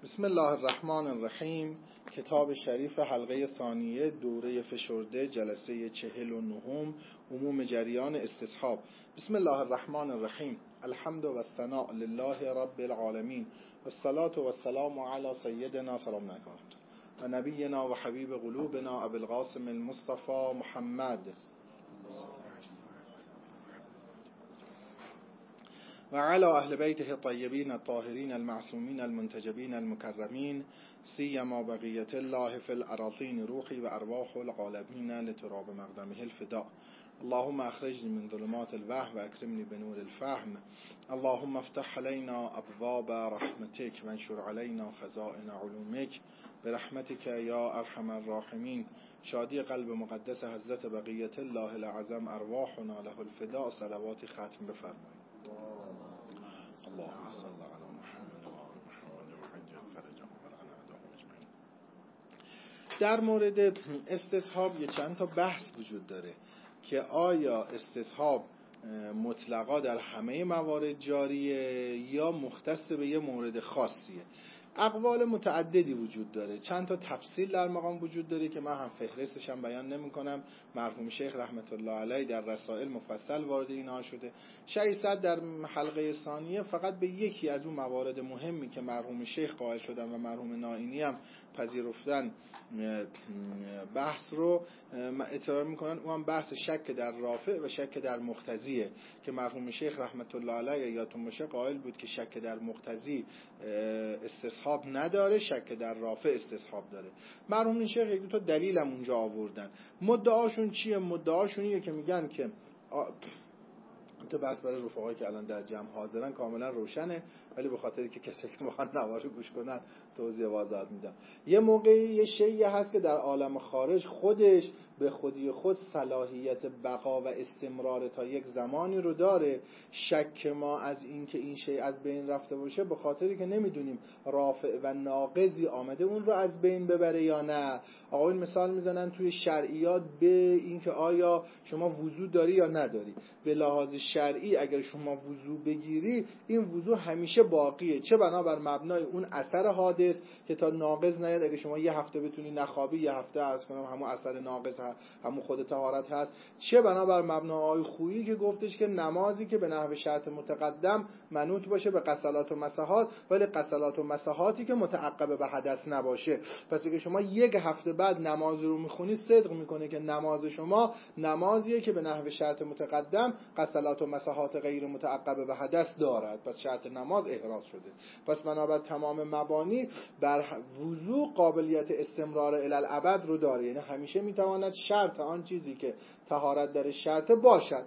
بسم الله الرحمن الرحیم. کتاب شریف حلقه ثانیه دوره فشرده جلسه 49 عموم جریان استصحاب. بسم الله الرحمن الرحیم. الحمد و الثناء لله رب العالمین و الصلاة و السلام علی سیدنا سلام علیکم و نبینا و حبیب قلوبنا ابو القاسم المصطفى محمد و علی اهل بیته الطیبین الطاهرین المعصومین المنتجبین المکرمین سیما بقیة الله فی الاراضین روحی و ارواح العالمین لتراب مقدمه الفداء. اللهم اخرجنی من ظلمات الوهم و اکرمنی بنور الفهم. اللهم افتح علینا ابواب رحمتک و انشر علینا خزائن علومک برحمتک یا ارحم الراحمین. شادی قلب مقدس حضرت بقیة الله العظم ارواحنا له الفداء. صلوات ختم بفرمایید. اللهم صل علی محمد و آل محمد و عجل فرجهم و لعن اعداءهم اجمعین. در مورد استصحاب یه چند تا بحث وجود داره که آیا استصحاب مطلقا در همه موارد جاریه یا مختص به یه مورد خاصیه. اقوال متعددی وجود داره، چند تا تفصیل در مقام وجود داره که من هم فهرستش هم بیان نمی کنم. مرحوم شیخ رحمت الله علیه در رسائل مفصل وارد اینها شده. شیخ صد در حلقه ثانیه فقط به یکی از اون موارد مهمی که مرحوم شیخ قائل شدن و مرحوم نائینی هم پذیرفتن بحث رو اطلاع میکنن. اون هم بحث شک در رافع و شک در مقتضیه که مرحوم شیخ رحمت الله علیه یادتون باشه قائل بود که شک در مقتضی استصحاب نداره، شک در رافع استصحاب داره. مرحوم شیخ یک دو تا دلیل هم اونجا آوردن. مدعاشون چیه؟ مدعاشونیه که میگن که تو بس برای رفقایی که الان در جمع حاضرن کاملا روشنه، ولی به خاطری که کسی که میخوان نوار گوش کنن توضیح واضح میدم. یه موقعی یه شیعی هست که در عالم خارج خودش به خودی خود صلاحیت بقا و استمرار تا یک زمانی رو داره. شک ما از این که این شیء از بین رفته باشه به خاطری که نمیدونیم رافع و ناقضی آمده اون رو از بین ببره یا نه. آقایون مثال میزنن توی شرعیات به این که آیا شما وضو داری یا نداری. به لحاظ شرعی اگر شما وضو بگیری این وضو همیشه باقیه، چه بنابر مبنای اون اثر حادث که تا ناقض نیاد. اگه شما یه هفته بتونی نخوابی، یه هفته عرض کنم همون اثر ناقض همون خود طهارت هست. چه بنابر مبنای خویی که گفتش که نمازی که به نحو شرط متقدم منوط باشه به غسلات و مسحات، ولی غسلات و مسحاتی که متعقب به حدث نباشه. پس اگه شما یک هفته بعد نماز رو میخونی صدق میکنه که نماز شما نمازیه که به نحو شرط متقدم غسلات و مسحات غیر متعقب به حدث دارد. پس شرط نماز احراز شده. پس بنابر تمام مبانی بر وضو قابلیت استمرار الی الابد رو داره، یعنی همیشه میتواند شرط آن چیزی که طهارت در شرط باشد.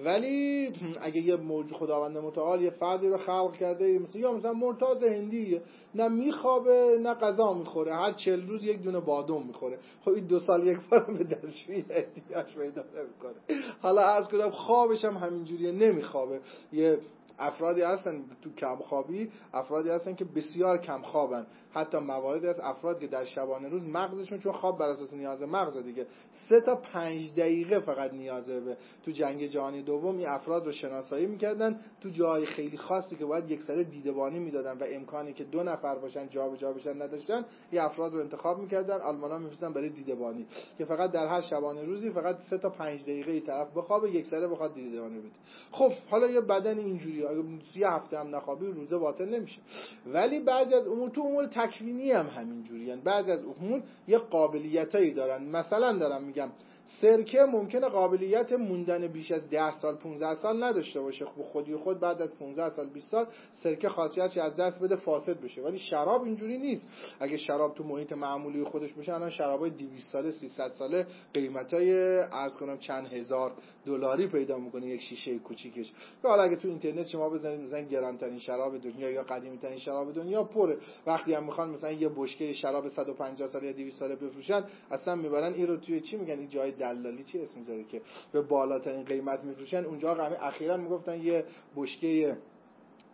ولی اگه یه موجود خداوند متعال یه فردی رو خلق کرده مثلا مرتاض هندی، نه میخوابه نه غذا میخوره، هر 40 روز یک دونه بادام میخوره، خب این 2 سال یک بار به دستشویی احتیاج پیدا نمیکنه. حالا عرض کنم خوابش هم همینجوریه، نمیخوابه. یه افرادی هستن تو کمخوابی، افرادی هستن که بسیار کم خوابن. حتی مواردی از افراد که در شبانه روز مغزشون چون خواب بر اساس نیاز مغز دیگه 3 تا 5 دقیقه فقط نیازه به. تو جنگ جهانی دوم این افراد رو شناسایی میکردن تو جای خیلی خاصی که باید یک سره دیدبانی میدادن و امکانی که 2 نفر باشن جابجا بشن نداشتن، این افراد رو انتخاب میکردن، آلمانا میفرستن برای دیدبانی که فقط در هر شبانه روزی فقط 3 تا 5 دقیقه ای طرف بخوابه، یک سره بخواد دیدبانی بده. خب حالا یه بدن اینجوری اگه 3 هفته هم نخوابی روزه باطل نمیشه. ولی بعضی از امور تو امور تکوینی هم همینجوریان. بعضی از امور یه قابلیتایی دارن. مثلا دارم میگم سرکه ممکنه قابلیت موندن بیش از 10 سال 15 سال نداشته باشه. خب خودی خود بعد از 15 سال 20 سال سرکه خاصیتش از دست بده فاسد بشه. ولی شراب اینجوری نیست. اگه شراب تو محیط معمولی خودش باشه، الان شرابای 200 ساله 300 ساله قیمتای عرض کنم چند هزار دلاری پیدا میکنه یک شیشه کوچیکش. حالا اگه تو اینترنت شما بزنید مثلا گرانترین شراب دنیا یا قدیمی ترین شراب دنیا پره، وقتی هم میخوان مثلا یه بشکه شراب 150 ساله یا 200 ساله بفروشن اصلا میبرن این رو توی چی میگن، این جای دلالی چی اسم داره که به بالاترین قیمت میفروشن. اونجا اخیراً میگفتن یه بشکه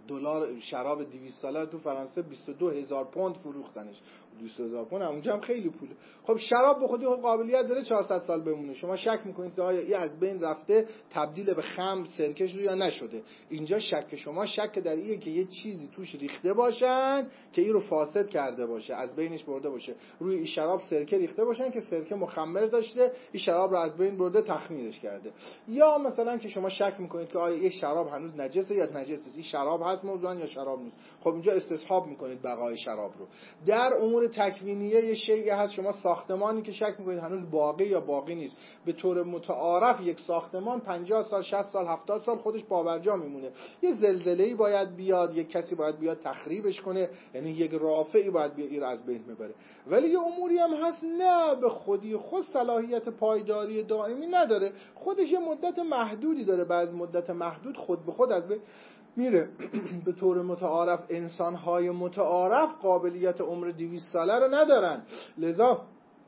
دلار شراب 200 ساله تو فرانسه 22,000 پوند فروختنش. 200,000 پوند اونجا هم خیلی پوله. خب شراب به خودی قابلیت داره 400 سال بمونه. شما شک میکنید که آیا این از بین رفته تبدیل به خمر سرکه شده یا نشده؟ اینجا شک شما شک در اینه که یه چیزی توش ریخته باشن که این رو فاسد کرده باشه، از بینش برده باشه. روی این شراب سرکه ریخته باشن که سرکه مخمر داشته، این شراب رو از بین برده تخمیرش کرده. یا مثلا که شما شک میکنید که آیا این شراب هنوز نجسه یا نجس نیست، این شراب هست موضوعا یا شراب نیست. خب اینجا استصحاب میکنید بقای شراب رو. در امور تکوینیه یه شیء هست، شما ساختمانی که شک میکنید هنوز باقی یا باقی نیست. به طور متعارف یک ساختمان 50 سال 60 سال 70 سال خودش پابرجا میمونه. یه زلزله‌ای باید بیاد، یک کسی باید بیاد تخریبش کنه، یعنی یک رافعی باید بیاد این از بین ببره. ولی یه اموری هم هست نه به خودی خود صلاحیت پایداری دائمی نداره، خودش یه مدت محدودی داره، بعد مدت محدود خود به خود از بین میره. به طور متعارف انسان‌های متعارف قابلیت عمر 200 ساله رو ندارن، لذا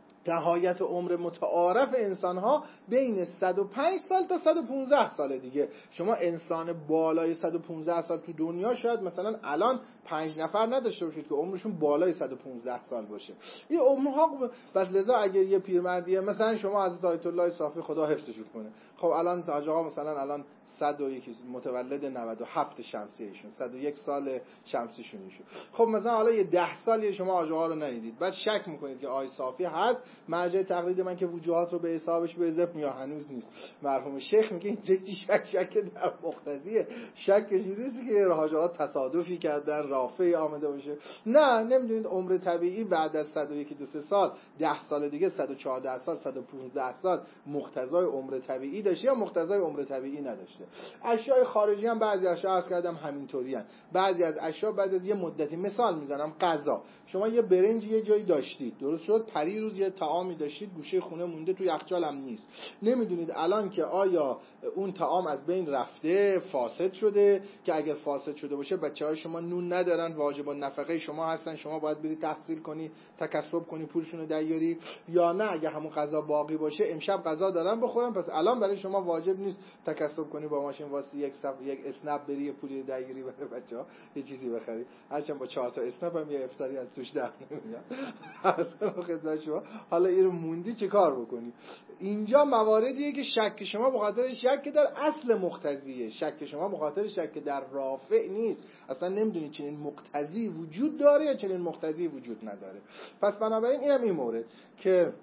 نهایت عمر متعارف انسان‌ها بین 105 سال تا 115 سال دیگه. شما انسان بالای 115 سال تو دنیا شاید مثلا الان 5 نفر نداشته باشید که عمرشون بالای 115 سال باشه. این عمرها بس، لذا اگه یه پیرمردیه مثلا شما از آیت الله صافی خدا حفظشون کنه، خب الان آقا مثلا الان 101 متولد 97 شمسی ایشون 101 سال شمسی شون ایشون، خب مثلا حالا یه 10 سالی شما آقا رو ندیدید، بعد شک میکنید که آی صافی هست. مرجع تقلید من که وجوهات رو به حسابش به ضبط یا هنوز نیست. مرحوم شیخ میگه اینجا شک در مقتضیه، شک چیزی که حاجات تصادفی کردن رافعی آمده باشه. نه، نمیدونید عمر طبیعی بعد از 101 2 سال 10 سال دیگه 114 سال 115 سال مقتضای عمر طبیعی داشته یا مقتضای عمر طبیعی نداشته. اشیاء خارجی هم بعضی اشیاء عرض کردم همینطوری ان. بعضی از اشیاء بعد از یه مدتی، مثال میزنم غذا، شما یه برنج یه جایی داشتید درست شد، پریروز یه طعامی داشتید گوشه خونه مونده تو یخچال هم نیست، نمیدونید الان که آیا اون طعام از بین رفته فاسد شده، که اگر فاسد شده باشه بچه‌های شما نون ندارن، واجب النفقه شما هستن، شما باید بری تحصیل کنی تکسب کنی پولشون رو دریاری، یا نه اگه همون غذا باقی باشه امشب غذا دارن بخورن، پس الان برای شما واجب نیست تکسب کنی با ماشین واسه یک اسنپ بری پولی دریاری برای بچه‌ها یه چیزی بخری، هرچند با 4 تا اسنپ هم یه افطاری از توش در نمیاد. اصلا خدمت شما حالا اینو موندی چه کار بکنی؟ اینجا مواردیه که شک شما بخاطر شک در اصل مقتضیه، شک شما بخاطر شک در رافع نیست. اصلا نمیدونید چنین مقتضی وجود داره یا چنین مقتضی وجود نداره. پس بنابراین اینم این مورد که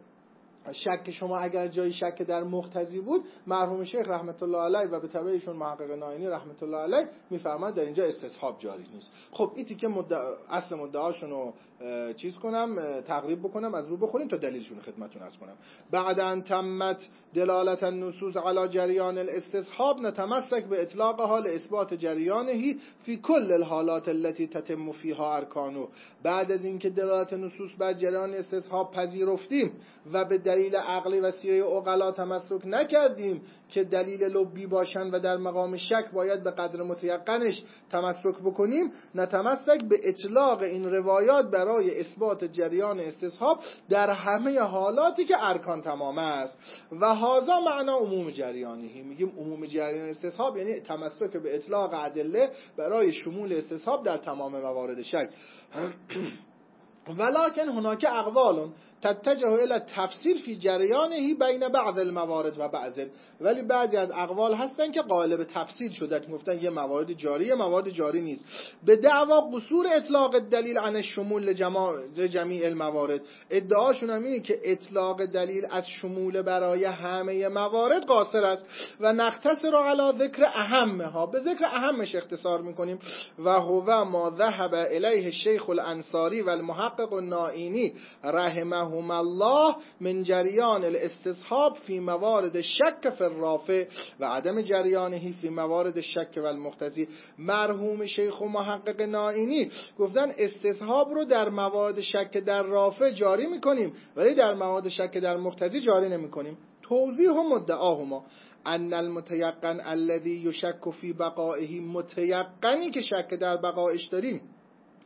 شک شما اگر جای شک در مقتضی بود، مرحوم شیخ رحمت الله علیه و به تبع ایشون محقق ناینی رحمت الله علیه میفرماد در اینجا استصحاب جاری نیست. خب این که اصل مدعاشون رو چیز کنم تقریب بکنم، از رو بخوریم تا دلیلشون خدمتتون عرض کنم. بعد ان تمت دلالت النصوص علی جریان الاستصحاب نتمسک به اطلاق حال اثبات جریانه فی کل الحالات التي تتم فيها ارکانه. بعد از اینکه دلالت نصوص بر جریان استصحاب پذیرفتیم و به دلیل عقلی و سیره عقلا تمسک نکردیم که دلیل لبی باشن و در مقام شک باید به قدر متیقنش تمسک بکنیم، نتمسک به اطلاق این روایات برای اثبات جریان استصحاب در همه حالاتی که ارکان تمام است. و هذا معنا عموم جریانه. میگیم عموم جریان استصحاب یعنی تمسک به اطلاق ادله برای شمول استصحاب در تمام موارد شک. ولکن هناك اقوال تتجه الى تفسیر فی جریانه بین بعض الموارد و بعض، ولی بعضی از اقوال هستن که قالب تفصیل شده که گفتن یه موارد جاری یه موارد جاری نیست، به دعوا قصور اطلاق دلیل عن الشمول جمیع الموارد. ادعاشون هم اینه که اطلاق دلیل از شمول برای همه موارد قاصر است و نختصر علی ذکر اهمها، به ذکر اهمش اختصار میکنیم. و هو ما ذهب الیه الشیخ الانصاری و المحقق النائینی رحمه هم الله من جریان الاستصحاب فی موارد الشک فی الرافع و عدم جریانه فی موارد الشک و المقتضی. مرحوم شیخ و محقق نائینی گفتن استصحاب رو در موارد شک در رافع جاری میکنیم ولی در موارد شک در مقتضی جاری نمیکنیم. توضیح و مدعاهما ان المتيقن الذي يشك في بقائه، متيقنی که شک در بقایش داریم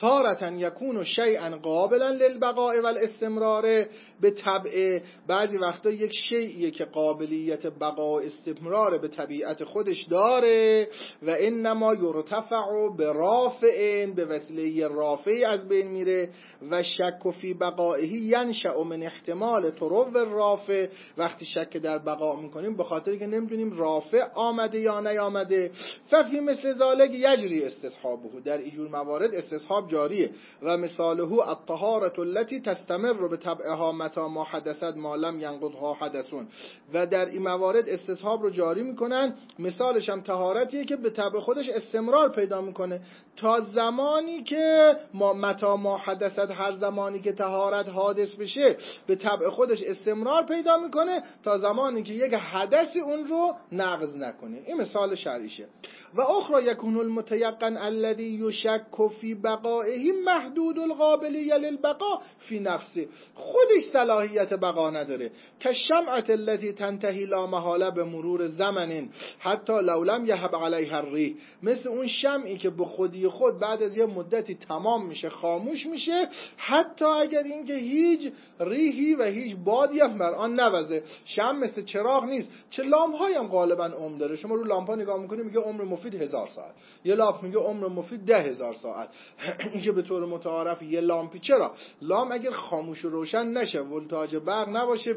تارة یکون شیئا قابلا للبقاء والاستمرار، به طبع بعضی وقتا یک شیئیه که قابلیت بقا و استمرار به طبیعت خودش داره و انما یرتفع برافع، به وسیله رافعی از بین میره و شک فی بقائه ینشأ من احتمال طرو الرافع، وقتی شک در بقا میکنیم به خاطر که نمیدونیم رافع آمده یا نیامده. ففی مثل ذالک یجری استصحابه، در اینجور موارد استصحاب جاریه. و مثاله الطهارة التي تستمر به طبعها متى ما حدثت ما لم ينقضها حدثون، و در این موارد استصحاب رو جاری میکنن. مثالش هم طهارتیه که به طبع خودش استمرار پیدا میکنه تا زمانی که متى ما حدثت، هر زمانی که طهارت حادث بشه به طبع خودش استمرار پیدا میکنه تا زمانی که یک حدث اون رو نقض نکنه. این مثال شرعیشه. و اخرى یکون المتیقن الذی یشک فی بقائه محدود القابلیه للبقاء فی نفسه، خودش صلاحیت بقا نداره، که شمعة التي تنتهی لا محاله به مرور زمن حتی لو لم یهب علیها الریح، مثل اون شمعی که به خودی خود بعد از یه مدتی تمام میشه، خاموش میشه، حتی اگر اینکه هیچ ریحی و هیچ بادی هم بر آن نوزه. شمع مثل چراغ نیست، چه لامپ‌هایی هم غالبا عمر داره. شما رو لامپا نگاه میکنید میگه عمر مفید 1000 ساعت، یه لامپ میگه عمر مفید 10,000 ساعت. این که به طور متعارف یه لامپی، چرا لامپ اگر خاموش و روشن نشه، ولتاژ برق نباشه،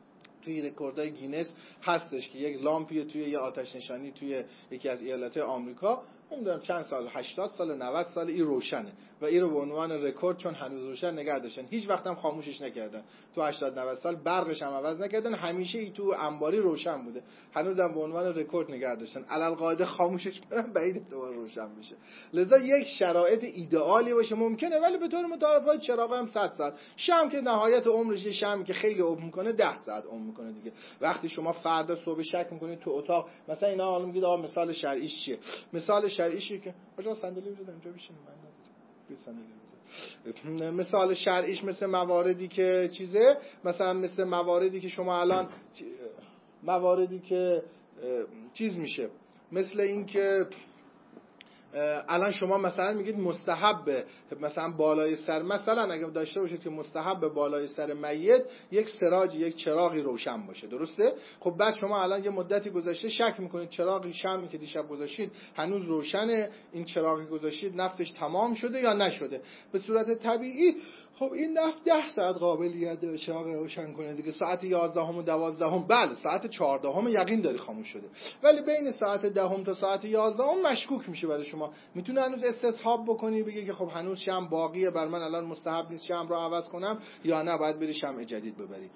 توی رکوردهای گینس هستش که یک لامپی توی یه آتش نشانی توی یکی از ایالت‌های آمریکا، نمیدونم چند سال، 80 سال 90 سال این روشنه و این رو به عنوان رکورد چون هنوز روشن نگه داشتن، هیچ وقت هم خاموشش نکردن، تو 80 90 سال برقش هم عوض نکردن، همیشه این تو انباری روشن بوده، هنوزم به عنوان رکورد نگه داشتن. علالقاعده خاموشش کنن بعید دوباره روشن بشه. لذا یک شرایط ایدئالی باشه ممکنه، ولی به طور متعارف چراغ هم 100 ساعت، شمع که نهایت عمرش، یه شمعی که خیلی عمر میکنه 10 ساعت عمر میکنه دیگه. وقتی شما فردا صبح شک میکنید تو اتاق، مثلا اینا حالا میگید آقا مثال شرعیش چیه؟ مثال شرعیشه که آقا صندلی بزن اینجا بشینیم، من ندارم. مثال شرعیش مثل مواردی که چیزه، مثلا مثل مواردی که شما الان مواردی که چیز میشه، مثل این که الان شما مثلا میگید مستحب مثلا بالای سر، مثلا اگه داشته باشید که مستحب بالای سر میت یک سراج، یک چراغی روشن باشه، درسته؟ خب بعد شما الان یه مدتی گذشته شک میکنید چراغی شمعی که دیشب گذاشتید هنوز روشنه، این چراغی گذاشتید نفتش تمام شده یا نشده؟ به صورت طبیعی خب این نفت 10 ساعت قابلیت داره چراغ روشن کنه دیگه. ساعت 11 و 12 بله، ساعت 14 یقین داری خاموش شده، ولی بین ساعت 10 تا ساعت 11 مشکوک میشه برای شما. میتونه هنوز استصحاب بکنی، بگی که خب هنوز شمع باقیه، بر من الان مستحب نیست شمع رو عوض کنم، یا نه باید بری شمع جدید ببری.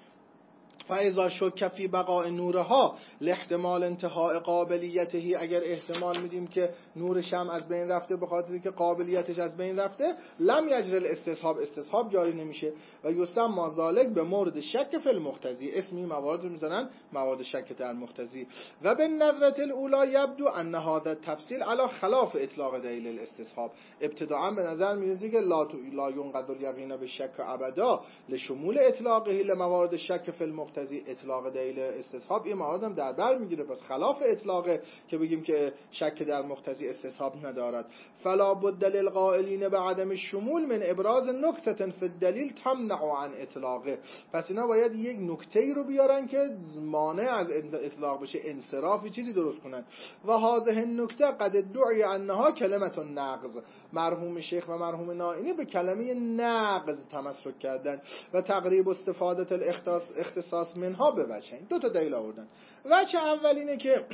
فاذا شک فی بقاء نورها لاحتمال انتهاء قابلیته، اگر احتمال میدیم که نور شمع از بین رفته به خاطر که قابلیتش از بین رفته، لم یجری الاستصحاب، استصحاب جاری نمیشه. و یسمى ذلک به مورد شک فی المقتضی، اسمی موارد رو میزنن موارد شک در مقتضی. و به نظرت الاولی یبدو ان هذا التفصیل علی خلاف اطلاق دلیل الاستصحاب، ابتداء به نظر میرسه که لا ينقض الیقین بالشک ابدا لشمول اطلاقه لموارد شک فی المقتضی، اطلاق دلیل استصحاب این موارد هم در بر میگیره، پس خلاف اطلاقه که بگیم که شک در مقتضی استصحاب ندارد. فلا بد للقائلین بعدم الشمول من ابراز نکته فی الدلیل تمنع عن اطلاقه، پس اینا باید یک نکته‌ای رو بیارن که مانع از اطلاق بشه، انصرافی چیزی درست کنن. و هذه النکته قد ادعی انها کلمه النقض، مرحوم شیخ و مرحوم نائینی به کلمه نقض تمسک کردن و تقریب استفاده الاختصاص منها به وجهین. دو تا دلیل آوردن. وجه اول اینه که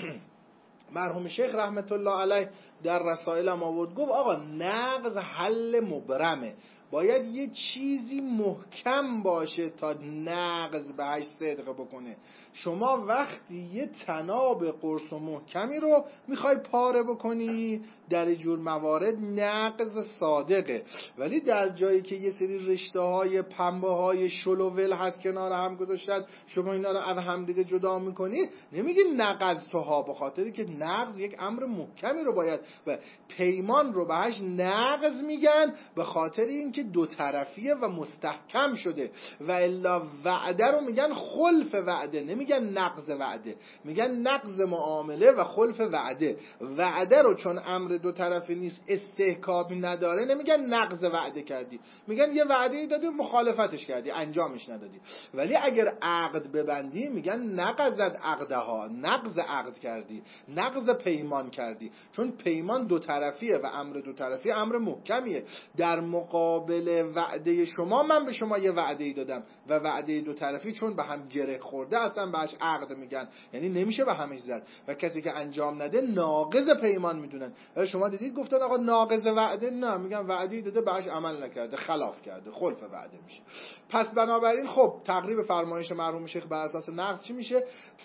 مرحوم شیخ رحمت الله علیه در رسائل هم آورد، گفت آقا نقض حل مبرمه، باید یه چیزی محکم باشه تا نقض بهش صدق بکنه. شما وقتی یه تناب قرص و محکمی رو میخوای پاره بکنی، در این جور موارد نقض صادقه، ولی در جایی که یه سری رشته های پنبه های شل و ول هست کنار هم گذاشتن، شما اینا رو از هم دیگه جدا میکنی، نمیگی نقض توها، به خاطری که نقض یک امر محکمی رو باید و پیمان رو بهش نقض میگن، به خاطر اینکه که دو طرفیه و مستحکم شده، و الا وعده رو میگن خلف وعده، نمیگن نقض وعده، میگن نقض معامله و خلف وعده. وعده رو چون امر دو طرفه نیست، استحکامی نداره، نمیگن نقض وعده کردی، میگن یه وعده ای دادی مخالفتش کردی، انجامش ندادی. ولی اگر عقد ببندی میگن نقضت عقدها، نقض عقد کردی، نقض پیمان کردی، چون پیمان دو طرفیه و امر دو طرفی امر محکمیه. در مقابل وعده شما من به شما یه وعده ای دادم و وعده دو طرفی چون به هم گره خورده اصلا بهش عقد میگن، یعنی نمیشه به همش زد، و کسی که انجام نده ناقض پیمان میدونن. شما دیدید گفتن آقا ناقض وعده، نه، میگن وعده ای داده بهش عمل نکرده، خلاف کرده، خلف وعده میشه. پس بنابراین خب تقریب فرمایش مرحوم شیخ بر اساس نقض چی میشه؟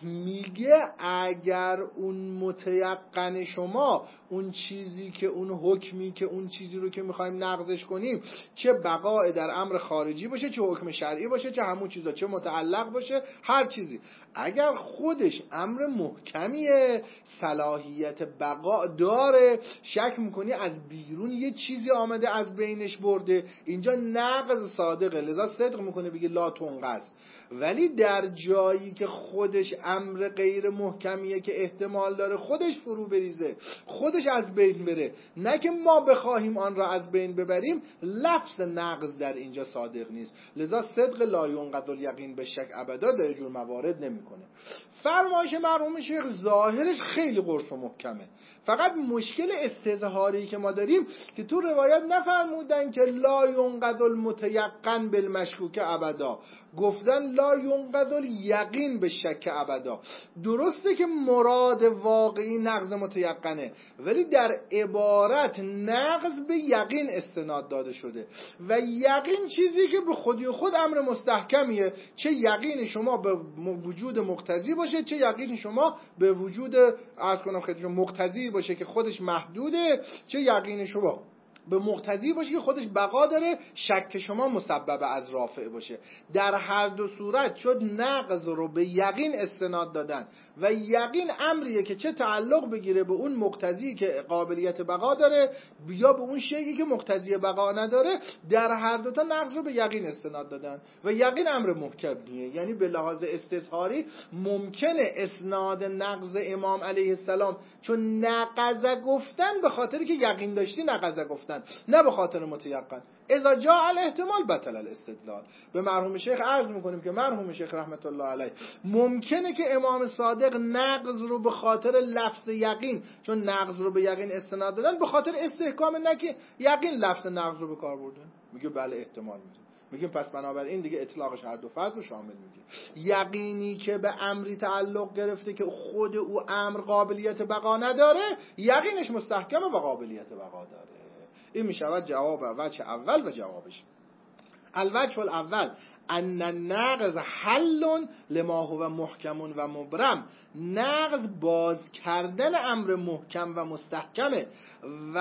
میگه اگر اون متیقن شما، اون چیزی که اون حکمی که اون چیزی رو که میخوایم نقضش کنیم، چه بقای در امر خارجی باشه، چه حکم شرعی باشه، چه همون چیزا، چه متعلق باشه، هر چیزی، اگر خودش امر محکمیه، صلاحیت بقا داره، شک میکنی از بیرون یه چیزی آمده از بینش برده، اینجا نقض صادقه، لذا صدق میکنه بگه لا تنقض. ولی در جایی که خودش امر غیر محکمیه که احتمال داره خودش فرو بریزه، خودش از بین بره، نه که ما بخواهیم آن را از بین ببریم، لفظ نقض در اینجا صادق نیست، لذا صدق لا ینقض الیقین به شک ابدا در جور موارد نمیکنه. فرمایش مرحوم شیخ ظاهرش خیلی قرص و محکمه، فقط مشکل استظهاری که ما داریم که تو روایت نفرمودن که لا ینقض المتیقن بالمشکوک ابدا، گفتن لا ینقض الیقین به شک ابدا. درسته که مراد واقعی نقض متیقنه، ولی در عبارت نقض به یقین استناد داده شده، و یقین چیزی که به خودی خود امر مستحکمیه، چه یقین شما به وجود مقتضی باشه، چه یقین شما به وجود مقتضی باشه که خودش محدوده، چه یقین شما به مقتضی باشه که خودش بقا داره، شک شما مسبب از رافع باشه. در هر دو صورت شد نقض رو به یقین استناد دادن، و یقین امریه که چه تعلق بگیره به اون مقتضی که قابلیت بقا داره یا به اون شیئی که مقتضی بقا نداره، در هر دوتا نقض رو به یقین استناد دادن، و یقین امر محکمیه. یعنی به لحاظ استظهاری ممکنه اسناد نقض امام علیه السلام چون نقض گفتن به خاطری که یقین داشتی نقض گفتن، نه به خاطر متیقن. اذا جاء الاحتمال بطل الاستدلال. به مرحوم شیخ عرض میکنیم که مرحوم شیخ رحمت الله علیه ممکنه که امام صادق نقض رو به خاطر لفظ یقین، چون نقض رو به یقین استناد دادن، به خاطر استحکام نکه یقین لفظ نقض رو به کار بردن. میگه بله احتمال میده، میگیم پس بنابراین دیگه اطلاقش هر دو فرض رو شامل میگه. یقینی که به امری تعلق گرفته که خود او امر قابلیت بقا نداره، یقینش محکمه و قابلیت بقا داره. این میشود جواب وجه اول و جوابش. الوجه الاول ان النقض حل لما هو محکم و مبرم، نقض باز کردن امر محکم و مستحکمه، و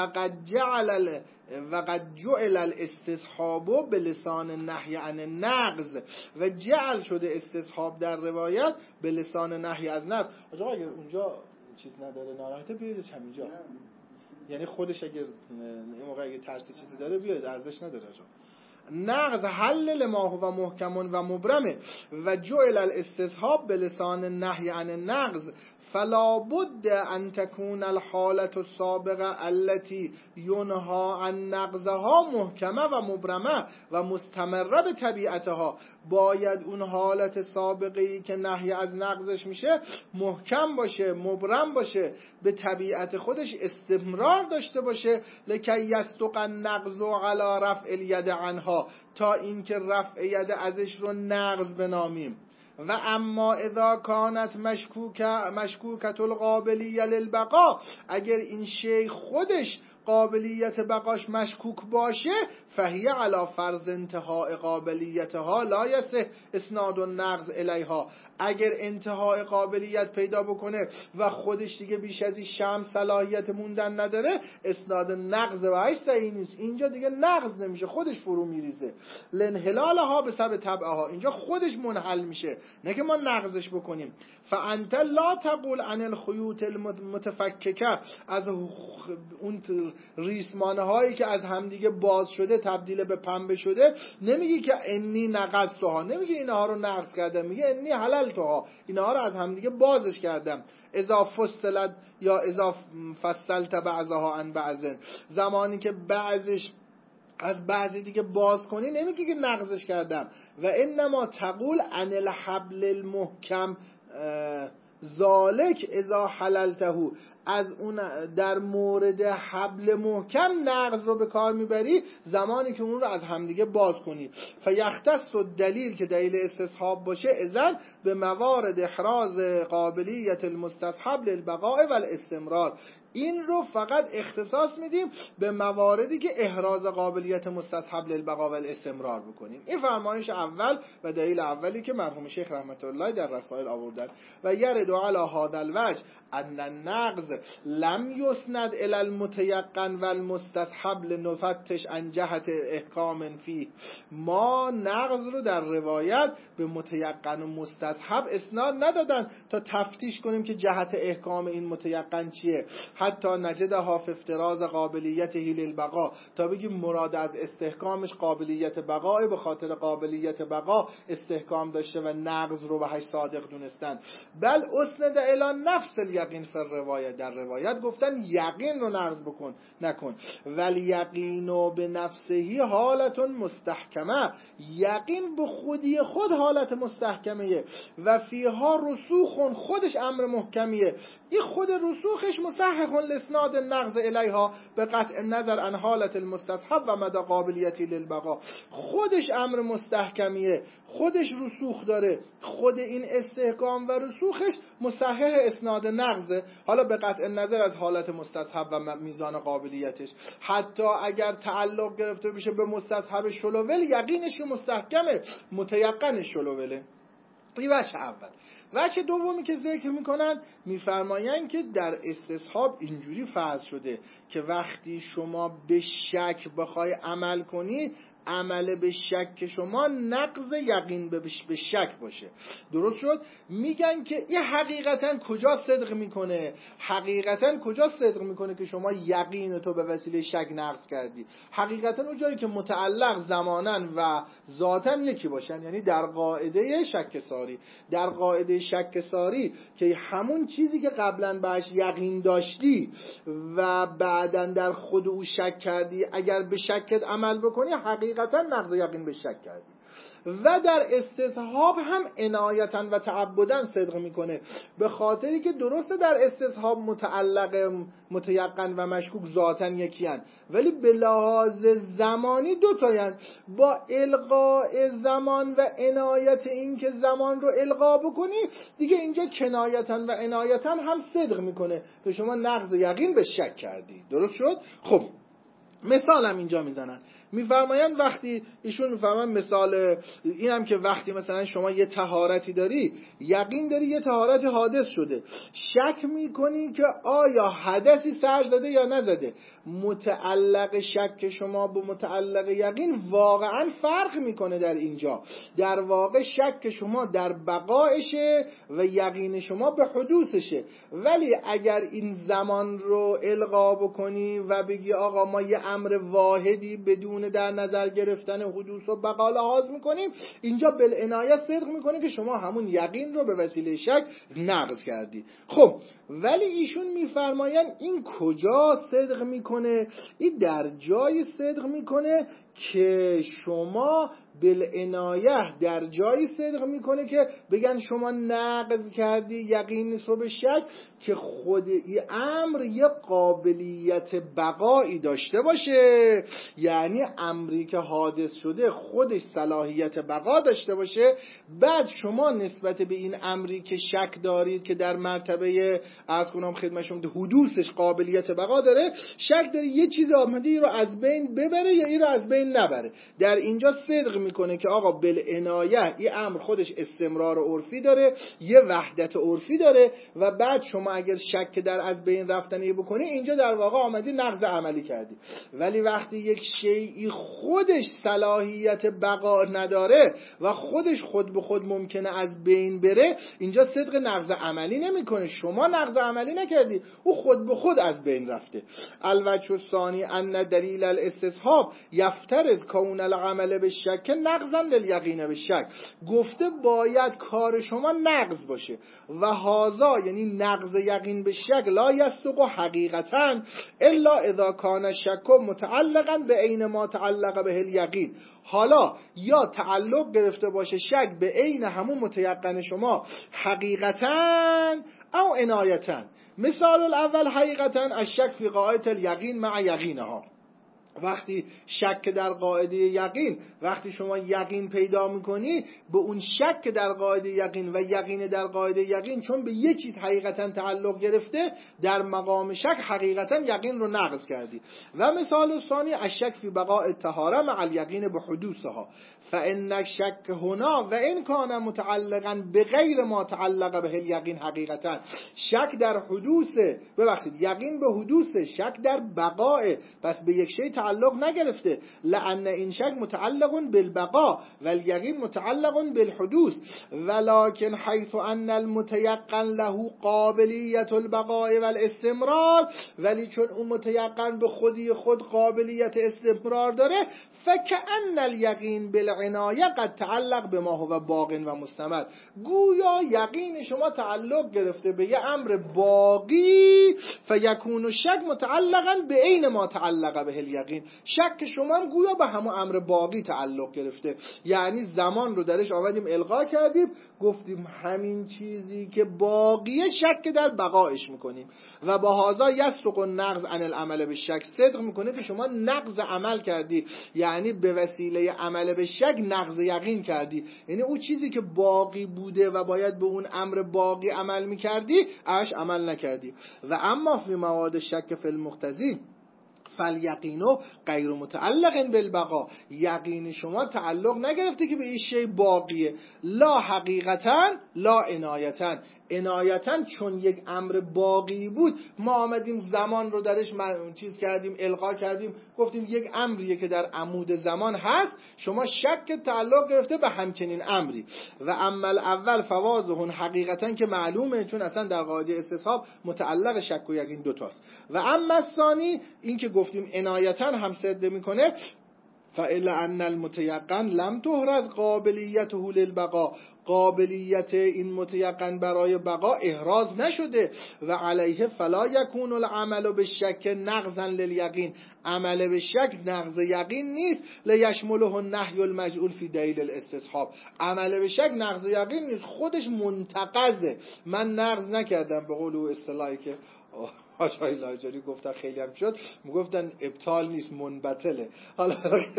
قد جعل الاستصحاب بلسان النهی عن النقض، و جعل شده استصحاب در روایت به لسان نهی از نقض. آقا اگر اونجا چیز نداره ناراحته بیایید همینجا، یعنی خودش اگر این موقع اگه ترس چیزی داره بیاد، ارزش نداره. نقض حل لما هو محکم و مبرمه و جعل الاستصحاب بلسان النهی عن النقض، فلا بد ان تكون الحالة السابقة التي ينهى عن نقضها محکمه و مبرمه و مستمره به طبیعتها. باید اون حالت سابقه‌ای که نهی از نقضش میشه محکم باشه، مبرم باشه، به طبیعت خودش استمرار داشته باشه، لکی یصدق النقض علی رفع الید عنها، تا اینکه رفع ید ازش رو نقض بنامیم. و اما اذا کانت مشکوکت القابلیه للبقا، اگر این شی خودش قابلیت بقاش مشکوک باشه، فهی علی فرض انتهاء قابلیتها لا یصح اسناد النقض الیها، اگر انتهای قابلیت پیدا بکنه و خودش دیگه بیش از این شمع صلاحیت موندن نداره، اسناد نقض وحش صحیح نیست. اینجا دیگه نقض نمیشه، خودش فرو میریزه. لانحلالها به سبب تبعها، اینجا خودش منحل میشه، نه که ما نقضش بکنیم. فانت لا تقول عن الخيوط المتفككه، از اون ریسمانه هایی که از همدیگه باز شده تبدیل به پنبه شده، نمیگی که انی نقضتها، نمیگی اینها رو نقض کردم، میگه انی حللتها، اینها رو از همدیگه بازش کردم. اذا فصلت یا اذا فصلت بعضها عن بعض، زمانی که بعضش از بعضی دیگه باز کنی نمیگی که نقضش کردم. و انما تقول عن الحبل المحکم ذالک اذا حللته، از اون در مورد حبل محکم نقض رو به کار میبری زمانی که اون رو از همدیگه باز کنی. فیختص الدلیل، که دلیل استصحاب باشه، اذن به موارد احراز قابلیت المستصحب للبقاء والاستمرار، این رو فقط اختصاص میدیم به مواردی که احراز قابلیت مستصحب للبقاء والاستمرار بکنیم. این فرمایش اول و دلیل اولی که مرحوم شیخ رحمت الله در رسائل آوردن. و یرد علی هذا الوجه ان النقض لم يسند الى المتيقن والمستصحب لنفتش عن جهت احکام فيه، ما نقض رو در روایت به متیقن و مستصحب اسناد ندادن تا تفتیش کنیم که جهت احکام این متیقن چیه، حتی نجدها فی افتراض قابلیت للبقاء، تا بگیم مراد از استحکامش قابلیت بقاء، به خاطر قابلیت بقا استحکام داشته و نقض رو بهش صادق دونستن. بل اسند الی نفس الیقین فی الروایت، در روایت گفتن یقین رو نقض بکن نکن. ولی یقین به نفسهی حالت مستحکمه، یقین به خودی خود حالت مستحکمه. و فیها رسوخ، خودش امر محکمیه. این خود رسوخش مصحح لاسناد النقض الیها به قطع نظر عن حالت المستصحب و مدى قابلیتی للبقاء، خودش امر مستحکمیه، خودش رسوخ داره، خود این استحکام و رسوخش مصحح اسناد نقضه، حالا به قطع نظر از حالت مستصحب و میزان قابلیتش. حتی اگر تعلق گرفته بشه به مستصحب شلوول، یقینش که مستحکمه، متیقن شلووله. این وجه اول. وجه دومی که ذکر میکنن، میفرمایند که در استصحاب اینجوری فرض شده که وقتی شما به شک بخوای عمل کنی، عمل به شک شما نقض یقین به شک باشه. درست شد؟ میگن که این حقیقتا کجا صدق میکنه؟ حقیقتا کجا صدق میکنه که شما یقین تو به وسیله شک نقض کردی؟ حقیقتا اون جایی که متعلق زماناً و ذاتاً یکی باشن، یعنی در قاعده شک ساری. در قاعده شک ساری که همون چیزی که قبلا بهش یقین داشتی و بعداً در خود او شک کردی، اگر به شکت عمل بکنی حقیقتا نقض یقین به شک کردی. و در استصحاب هم عنایتا و تعبدا صدق میکنه، به خاطری که درسته در استصحاب متعلق متیقن و مشکوک ذاتن یکی هن، ولی به لحاظ زمانی دو تاین. با القاء زمان و عنایت این که زمان رو القا بکنی، دیگه اینجا کنایتا و عنایتا هم صدق میکنه که شما نقض یقین به شک کردی. درست شد؟ خب مثال هم اینجا میزنن، میفرمایند وقتی ایشون میفرمایند مثال اینم که وقتی مثلا شما یه طهارتی داری، یقین داری یه طهارت حادث شده، شک میکنی که آیا حدثی سر زده یا نزده، متعلق شک شما با متعلق یقین واقعا فرق میکنه. در اینجا در واقع شک شما در بقایشه و یقین شما به حدوثشه. ولی اگر این زمان رو القا بکنی و بگی آقا ما یه امر واحدی بدون در نظر گرفتن حدوث و بقا لحاظ میکنیم، اینجا بالعنایه صدق میکنه که شما همون یقین رو به وسیله شک نقض کردی. خب ولی ایشون میفرماین این کجا صدق میکنه؟ این در جای صدق میکنه که شما بالعنایه در جایی صدق میکنه که بگن شما نقض کردی یقین رو به شک، که خود این امر یه قابلیت بقایی داشته باشه، یعنی امری که حادث شده خودش صلاحیت بقا داشته باشه. بعد شما نسبت به این امری که شک دارید که در مرتبه از کنم خدمتشون حدوثش قابلیت بقا داره، شک داری یه چیز آمده این رو از بین ببره یا این رو از بین نبره، در اینجا صدق میکنه که آقا بالعنایه این امر خودش استمرار عرفی داره، یه وحدت عرفی داره و بعد شما اگر شک در از بین رفتنی بکنی اینجا در واقع آمدی نقض عملی کردی. ولی وقتی یک شیئی خودش صلاحیت بقا نداره و خودش خود به خود ممکنه از بین بره، اینجا صدق نقض عملی نمیکنه، شما نقض عملی نکردی، او خود به خود از بین رفته. الوجه الثانی ان دلیل الاستصحاب یفترض کون العمل بالشک نقضا للیقین بالشک. گفته باید کار شما نقض باشه و هذا یعنی نقض یقین بالشک لا یصدق حقیقتا الا اذا کان الشک متعلقا به عین ما تعلق به الیقین. حالا یا تعلق گرفته باشه شک به عین همون متیقن شما حقیقتا او عنایتا. مثال الاول حقیقتا الشک فی قاعده الیقین مع یقینها. وقتی شک در قاعده یقین، وقتی شما یقین پیدا میکنی به اون شک در قاعده یقین و یقین در قاعده یقین چون به یک چیز حقیقتا تعلق گرفته، در مقام شک حقیقتا یقین رو نقض کردی. و مثال ثانی الشک فی بقاء الطهاره مع الیقین بحدوثها فان الشک هنا و ان کان متعلقا بغیر ما تعلق به الیقین حقیقتا. شک در حدوث، یقین به حدوث، شک در بقاء، پس به یک شی تعلق نگرفته. لأن این شک متعلق بالبقاء و الیقین متعلق بالحدوث ولكن حيث ان المتيقن له قابلیت البقاء والاستمرار، ولی چون اون متیقن به خودی خود قابلیت استمرار داره، فكأن الیقین بالعنایه قد تعلق به ما هو باق و مستمر. گویا یقین شما تعلق گرفته به یه امر باقی، فیکون الشک متعلقا به عین ما تعلق به الیقین. شک شما هم گویا به همون امر باقی تعلق گرفته، یعنی زمان رو درش آمدیم الغا کردیم، گفتیم همین چیزی که باقیه شک در بقایش میکنیم و با هذا یصدق النقض عن العمل بالشک. صدق میکنه که شما نقض عمل کردی، یعنی به وسیله عمل به شک نقض یقین کردی، یعنی اون چیزی که باقی بوده و باید به اون امر باقی عمل میکردی اش عمل نکردی. و اما فی مواد شک فی المقتضی فالیقینو غیر متعلق بالبقاء. یقین شما تعلق نگرفته که به این شی باقیه، لا حقیقتا لا عنایتا. عنایتا چون یک امر باقی بود ما آمدیم زمان رو درش چیز کردیم، الغا کردیم، گفتیم یک امریه که در عمود زمان هست، شما شک تعلق گرفته به همچنین امری. و عمل اول فوازهن حقیقتا که معلومه، چون اصلا در قاعده استصحاب متعلق شک و یقین دوتاست. و اما ثانی این که گفتیم عنایتا هم صد میکنه، فالا ان المتيقن لم تحرز قابلیته للبقاء. قابلیت این متیقن برای بقا احراز نشده. و علیه فلا یکون العمل بالشک نقضا للیقین. عمل به شک نقض یقین نیست. لیشمله النهی المجعول فی دلیل الاستصحاب. عمل به شک نقض یقین نیست، خودش منتقضه. من نقض نکردم به قول او اصطلاحی که آقای لاجاری گفتن خیلی هم شد، میگفتن ابطال نیست منبطله. حالا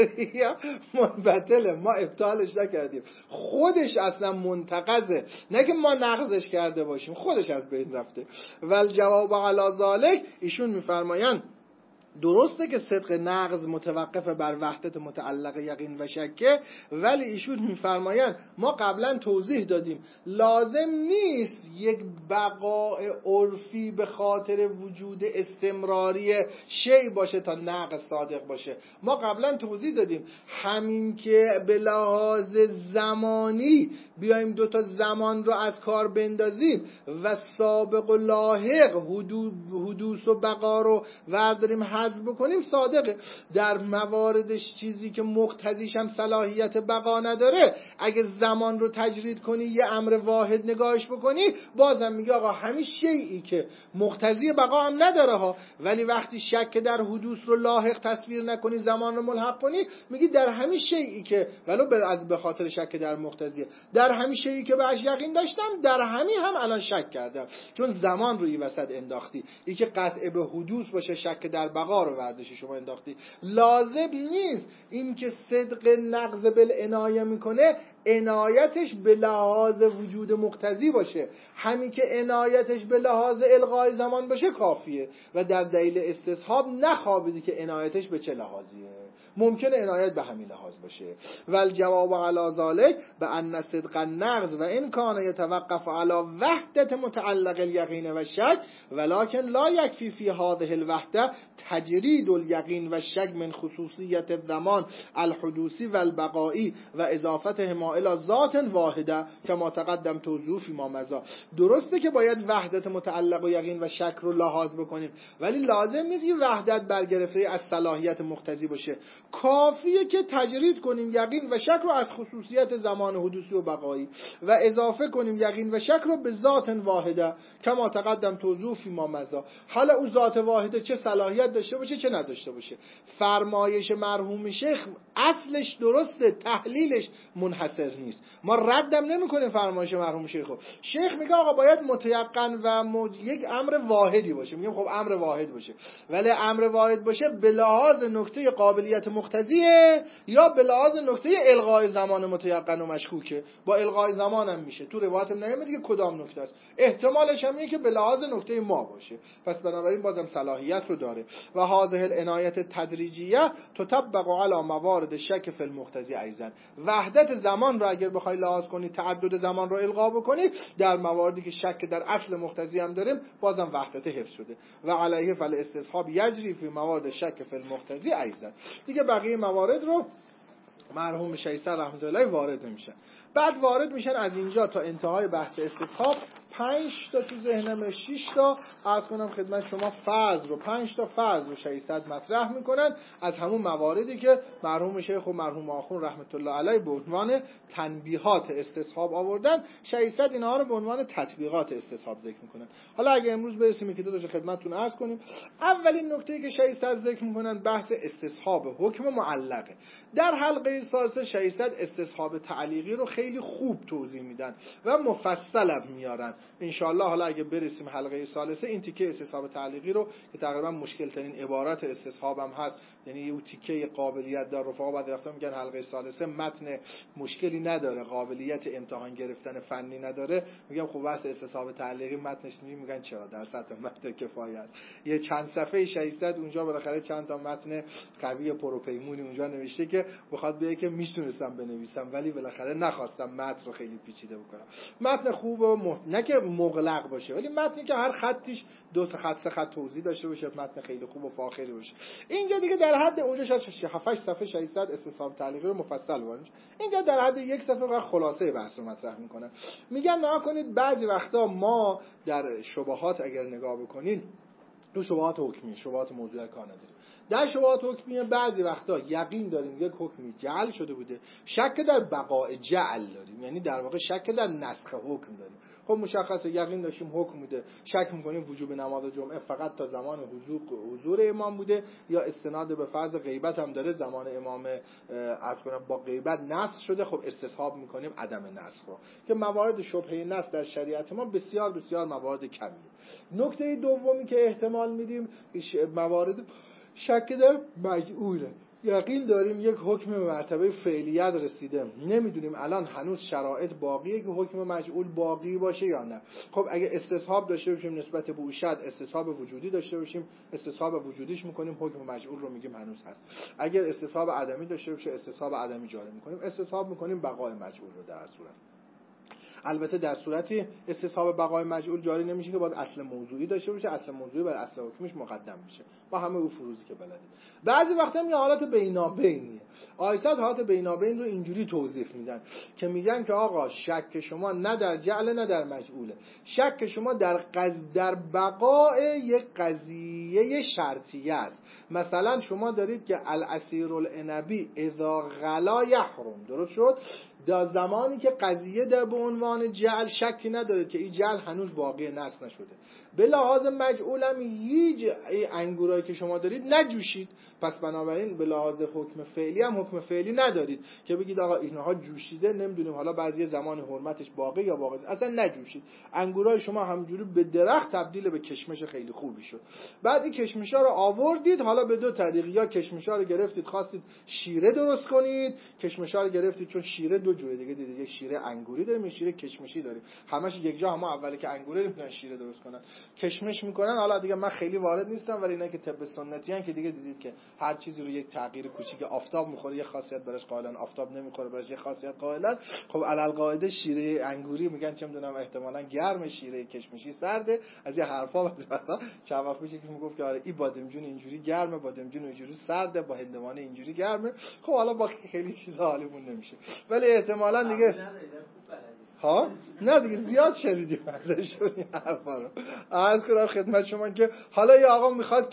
منبطله، ما ابطالش نکردیم، خودش اصلا منتقضه، نه که ما نقضش کرده باشیم، خودش از بین رفته. والجواب علی ذلک، ایشون میفرمایند درسته که صدق نقض متوقف بر وحدت متعلق یقین و شکه، ولی ایشون میفرمایند ما قبلا توضیح دادیم لازم نیست یک بقاء عرفی به خاطر وجود استمراری شی باشه تا نقض صادق باشه. ما قبلا توضیح دادیم همین که به لحاظ زمانی بیایم دوتا زمان رو از کار بندازیم و سابق و لاحق حدوث و بقا رو ورداریم حذف بکنیم صادقه. در مواردش چیزی که مقتضیش هم صلاحیت بقا نداره، اگه زمان رو تجرید کنی یه امر واحد نگاهش بکنی بازم میگه آقا همین شیئی که مقتضی بقا هم نداره ها، ولی وقتی شک در حدوث رو لاحق تصویر نکنی زمان رو ملحق کنی میگی در همین شیئی که ولو به خاطر شک در مقتضیه، در همین شیئی که بهش یقین داشتم در همین هم الان شک کردم چون زمان روی وسط انداختی. این که قطع به حدوث باشه شک در بقا رو ورداشی شما انداختی. لازم نیست این که صدق نقض بالعنایه میکنه عنایتش به لحاظ وجود مقتضی باشه، همین که عنایتش به لحاظ الغای زمان باشه کافیه و در دلیل استصحاب نخوابیدی که عنایتش به چه لحاظیه. ممکنه عنایت به همین لحاظ باشه. والجواب علی ذلک بان صدق النقض و ان کان یتوقف علی وحدت متعلق الیقین و شک ولکن لا یکفی فی هذه الوحده تجرید الیقین و شک من خصوصیت الزمان الحدوثی و البقایی و اضافتهما الی ذات واحده کما تقدم توضیح فی ما مضی. درسته که باید وحدت متعلق و یقین و شک رو لحاظ بکنیم، ولی لازم نیست این وحدت برگرفته از صلاحیت مقتضی باشه. کافیه که تجرید کنیم یقین و شک رو از خصوصیت زمان حدوثی و بقایی و اضافه کنیم یقین و شک رو به ذات واحده کما تقدم توضیح فی ما مضی. حالا اون ذات واحده چه صلاحیت داشته باشه چه نداشته باشه. فرمایش مرحوم شیخ اصلش درسته، تحلیلش منحصر نیست. ما ردم نمی‌کنیم فرمایش مرحوم شیخ میگه آقا باید متیقن و یک امر واحدی باشه. میگم خب امر واحد باشه، ولی امر واحد باشه به لحاظ نکته قابلیت مقتضیه یا به لحاظ نکته الغای زمان متیقن و مشکوکه. با الغای زمان هم میشه، تو روایت نمیاد دیگه کدام نکته است. احتمالش هم اینه که به لحاظ نکته ما باشه، پس بنابراین بازم صلاحیت رو داره. و هذه العنایت تدریجیه تطبق علی موارد شک فی المقتضی ایضا. وحدت زمان رو اگر بخوای لحاظ کنی، تعدد زمان رو الغا بکنی، در مواردی که شک در اصل مقتضی هم داریم بازم وحدت حفظ شده. و علیه فالاستصحاب یجری فی موارد شک فی المقتضی ایضا. دیگه بقیه موارد رو مرحوم شیخ رحمت الله علیه وارد نمیشن. بعد وارد میشن از اینجا تا انتهای بحث استصحاب 5 تا تو ذهنم 6 تا عرض کنم خدمت شما فرض رو 5 تا فرض رو شیخ مطرح میکنن از همون مواردی که مرحوم شیخ و مرحوم آخون رحمت الله علیه به عنوان تنبیهات استصحاب آوردن. شیخ اینها رو به عنوان تطبیقات استصحاب ذکر میکنن. حالا اگه امروز برسیم که دو تاشو خدمتتون عرض کنیم. اولین نکته‌ای که شیخ ذکر میکنن بحث استصحاب حکم معلقه. در حلقه ثالثه شیخ استصحاب تعلیقی رو خیلی خوب توضیح میدن و مفصل میارن. انشاءالله حالا اگه برسیم حلقه ثالثه این تیکه استصحاب تعلیقی رو که تقریبا مشکل ترین عبارت استصحاب هم هست، یعنی یه تیکه قابلیت داره. رفقا بعد وقتا میگن حلقه ثالثه متن مشکلی نداره، قابلیت امتحان گرفتن فنی نداره، میگم خب بحث استصحاب تعلیقی متنش میگن چرا در سطح متن کفایت. یه چند صفحه 600 اونجا بالاخره چند تا متن قوی پروپیمونی اونجا نوشته که بخواد بگه که میتونستم بنویسم ولی بالاخره نخواستم متن رو خیلی پیچیده بکنم. متن خوب و نه که مغلق باشه، ولی متنی که هر خطیش 2 تا خط 3 خط توضیح داشته باشه، متن خیلی خوب و فاخری باشه. اینجا دیگه در حد اونجا 7 صفحه 600 استصحاب تعلیقی رو مفصل وارد. اینجا در حد 1 صفحه فقط خلاصه بحث رو مطرح میکنن. میگن نگاه کنید بعضی وقتا ما در شبهات اگر نگاه بکنین، تو شبهات حکمی، شبهات موضوعی کار نداریم. در شبهات حکمی بعضی وقتا یقین داریم یک حکمی جعل شده بوده، شک در بقاء جعل داریم، یعنی در واقع شک در نسخ حکم داریم. خب مشخصه یقین داشتیم حکم بوده، شک میکنیم وجوب نماز جمعه فقط تا زمان حضور امام بوده یا استناد به فرض غیبت هم داره، زمان امام عرض کنم با غیبت نسخ شده، خب استصحاب میکنیم عدم نسخ رو، که موارد شبهه نسخ در شریعت ما بسیار بسیار موارد کمیه. نکته دومی که احتمال میدیم موارد شک در مجعوله. یقین داریم یک حکم به مرتبه فعلیت رسیده، نمیدونیم الان هنوز شرایط باقیه که حکم مجعول باقی باشه یا نه. خب اگه استصحاب داشته باشیم نسبت به اوشد، استصحاب وجودی داشته باشیم، استصحاب وجودیش میکنیم، حکم مجعول رو میگیم هنوز هست. اگر استصحاب عدمی داشته باشه استصحاب عدمی جاری میکنیم، استصحاب میکنیم بقای مجعول رو. در صورت البته در صورتی استصحاب بقای مجعول جاری نمیشه که باید اصل موضوعی داشته باشه، اصل موضوعی بر اصل حکمیش مقدم میشه با همه اون فروزی که بلدید. بعضی وقتا هم یه حالت بینابینیه. آیساد حالت بینابین رو اینجوری توضیح میدن که میگن که آقا شک شما نه در جعل نه در مجعوله، شک شما در بقای یک قضیه شرطیه است. مثلا شما دارید که العصیر العنبی اذا غلا یحرم، درست شد؟ در زمانی که قضیه در به عنوان جعل شکی نداره که این جعل هنوز باقی نسخ نشده، به لحاظ مجعول هم هیچ انگورایی که شما دارید نجوشید، پس بنابراین به لحاظ حکم فعلی هم حکم فعلی ندارید که بگید آقا اینها جوشیده، نمیدونیم حالا بعضی زمان حرمتش باقی یا باقی، اصلا نجوشید. انگورای شما همجوری به درخت تبدیل به کشمش خیلی خوبی شد، بعد این کشمشا رو آوردید، حالا به 2 طریق، یا کشمشا رو گرفتید خواستید شیره درست کنید، کشمشا رو گرفتید چون شیره 2 جوره دیگه دیدید، یک شیره انگوری داریم، یک شیره کشمشی داریم، همش یک جا، هم اولی که انگوری نمیتونن شیره درست کنن، کشمش میکنن. حالا دیگه من خیلی وارد نیستم، ولی اینا که طب سنتی ان که دیگه دیدید که هر چیزی رو یک تغییر کوچیک آفتاب میخوره یه خاصیت براش قائلن، آفتاب نمیخوره براش یه خاصیت قائلن. خب علل قاعده شیره انگوری میگن چه میدونم احتمالاً گرم، شیره کشمشی سرده. از یه حرفا مثلا چند وقت پیش یکی میگفت که آره این بادمجون اینجوری گرمه، بادمجون اینجوری سرده، با هندوانه اینجوری گرمه. خب حالا با خیلی چیزا حالیمون نمیشه، ولی احتمالاً دیگه ها نه دیگه زیاد شنیدیم ازشون این حرفا رو. عرض کنم خدمت شما که حالا یه آقا میخواد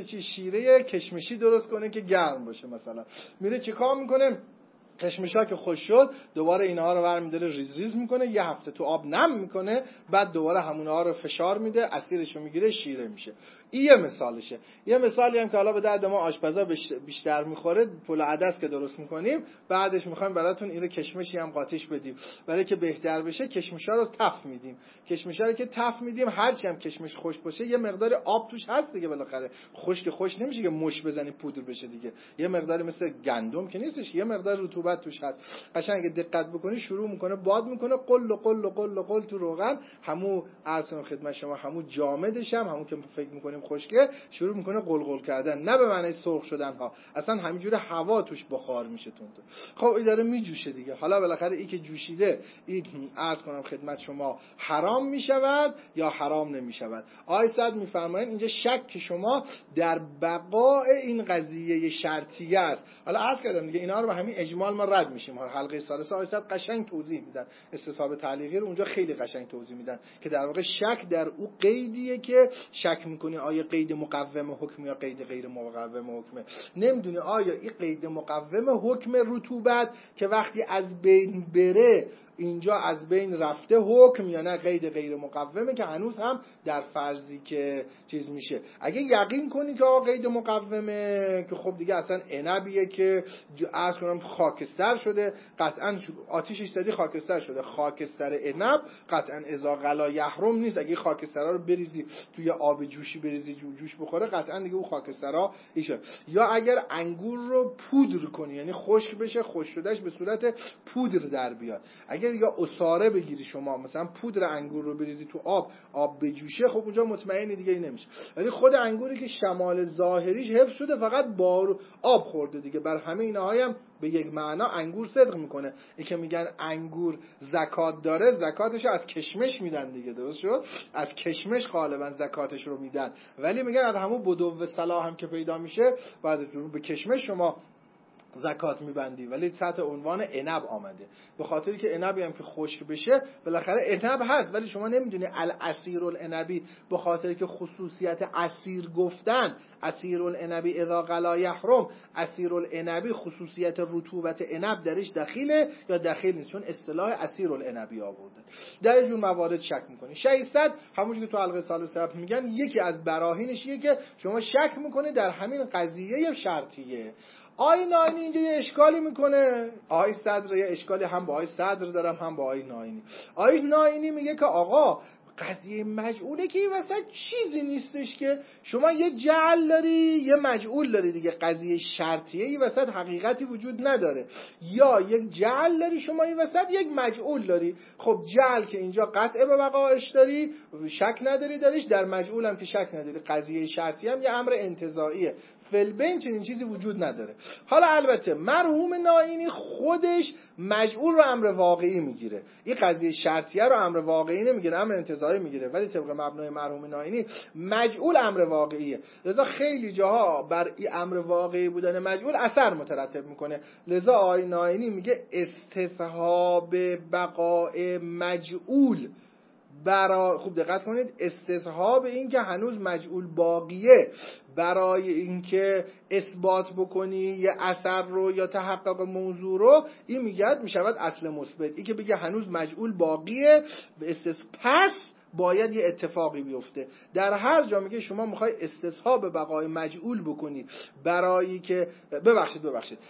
شیره کشمشی درست کنه که گرم باشه، مثلا میره چیکار میکنه؟ کشمشا که خوش شد دوباره اینها رو برمی‌داره ریز ریز میکنه، یه هفته تو آب نم میکنه، بعد دوباره همونها رو فشار میده، عصیرش رو میگیره، شیره میشه. این یه مثالشه. یه مثالی هم که حالا به درد ما آشپزا بیشتر میخوره، پلو عدس که درست میکنیم بعدش میخوایم براتون این کشمشی هم قاطیش بدیم، برای که بهتر بشه کشمشا رو تف میدیم. کشمشا رو که تف میدیم هرچی هم کشمش خوش باشه یه مقدار آب توش هست دیگه، بالاخره خشک خوش نمیشه که مش بزنی پودر بشه دیگه، یه مقداری مثل گندم که نیستش، یه مقدار رطوبت توش هست. قشنگ اگه دقت بکنی شروع میکنه باد میکنه، قل قل قل قل تو روغن، همو اصلا خدمت شما همو جامدش هم همون که فکر میکنیم خشکه شروع میکنه قلقل کردن، نه به معنی سرخ شدن ها، اصلا همینجوری هوا توش بخار میشه تون. خب این داره میجوشه دیگه. حالا بالاخره این که جوشیده این عرض کنم خدمت شما حرام میشود یا حرام نمیشود؟ آیه صد میفرمایند اینجا شک شما در بقاء این قضیه شرطیه است. حالا عرض کردم دیگه اینا رو به همین اجمال ما رد میشیم. حلقه ثالثه آیه صد قشنگ توضیح میدن، استصحاب تعلیقی رو اونجا خیلی قشنگ توضیح میدن که در واقع شک در او قیدیه که شک میکنی آیا قید مقوم حکم یا قید غیر مقوم حکمه. نمیدونی آیا این قید مقوم حکم رطوبت که وقتی از بین بره اینجا از بین رفته حکم، یا نه قید غیر مقومه که هنوز هم در فرضی که چیز میشه. اگه یقین کنی که آقا قید مقومه که خب دیگه اصلا عنبیه که عرض کنم خاکستر شده، قطعا آتیشش دادی خاکستر شده، خاکستر عنب قطعا اذا غلا یحرم نیست. اگه خاکسترها رو بریزی توی آب جوشی بریزی جوش بخوره قطعا دیگه اون خاکسترها ایشه. یا اگر انگور رو پودر کنی یعنی خشک بشه، خشک شدهش به صورت پودر در بیاد، اگر یا عصاره بگیری شما مثلا پودر انگور رو بریزی تو آب بجوشه، خب اونجا مطمئنی دیگه این نمیشه. ولی خود انگوری که شمال ظاهریش حفظ شده فقط آب خورده دیگه، بر همه اینها هم به یک معنا انگور صدق میکنه. این که میگن انگور زکات داره، زکاتش رو از کشمش میدن دیگه، درست شد؟ از کشمش غالبا زکاتش رو میدن، ولی میگن از همون بدو صلاح هم که پیدا میشه بعد رو به کشمش شما زکات میبندی، ولی تحت عنوان عنب آمده، به خاطری که عنبی هم که خشک بشه بالاخره عنب هست، ولی شما نمیدونی العصیر العنبی به خاطری که خصوصیت عصیر گفتن، عصیر العنبی اذا غلا یحرم، عصیر العنبی خصوصیت رطوبت عنب درش دخیله یا دخیل نیست، چون اصطلاح عصیر العنبی آورده. در این جور موارد شک میکنی. 600 همونجوری که تو حلقه ثالثه میگن یکی از براهینش اینه که شما شک میکنی در همین قضیه شرطیه. آی ناینی اینجا یه اشکالی میکنه، آی صدر یه اشکالی هم با آی صدر دارم هم با آی ناینی. آی ناینی میگه که آقا قضیه مجعوله که این وسط چیزی نیستش که شما یه جعل داری یه مجعول داری دیگه، قضیه شرطیه این وسط حقیقتی وجود نداره، یا یک جعل داری شما این وسط یک مجعول داری. خب جعل که اینجا قطع به وقایعش داری شک نداری داریش، در مجعول هم که شک نداری. قضیه شرطیه هم یه امر انتزاعیه، فلبین چنین چیزی وجود نداره. حالا البته مرحوم ناینی خودش مجعول رو امر واقعی میگیره، این قضیه شرطیه رو امر واقعی نمیگیره، امر انتزاعی میگیره، ولی طبق مبنای مرحوم ناینی مجعول امر واقعیه، لذا خیلی جاها بر این امر واقعی بودن مجعول اثر مترتب میکنه. لذا آقای ناینی میگه استصحاب بقاء مجعول برای، خوب دقت کنید، استصحاب این که هنوز مجعول باقیه برای اینکه اثبات بکنی یه اثر رو یا تحقق موضوع رو، این میشود اصل مثبت. این که بگه هنوز مجعول باقیه پس باید یه اتفاقی بیفته. در هر جا میگه شما میخوای استصحاب بقای مجعول بکنی برای که ببخشید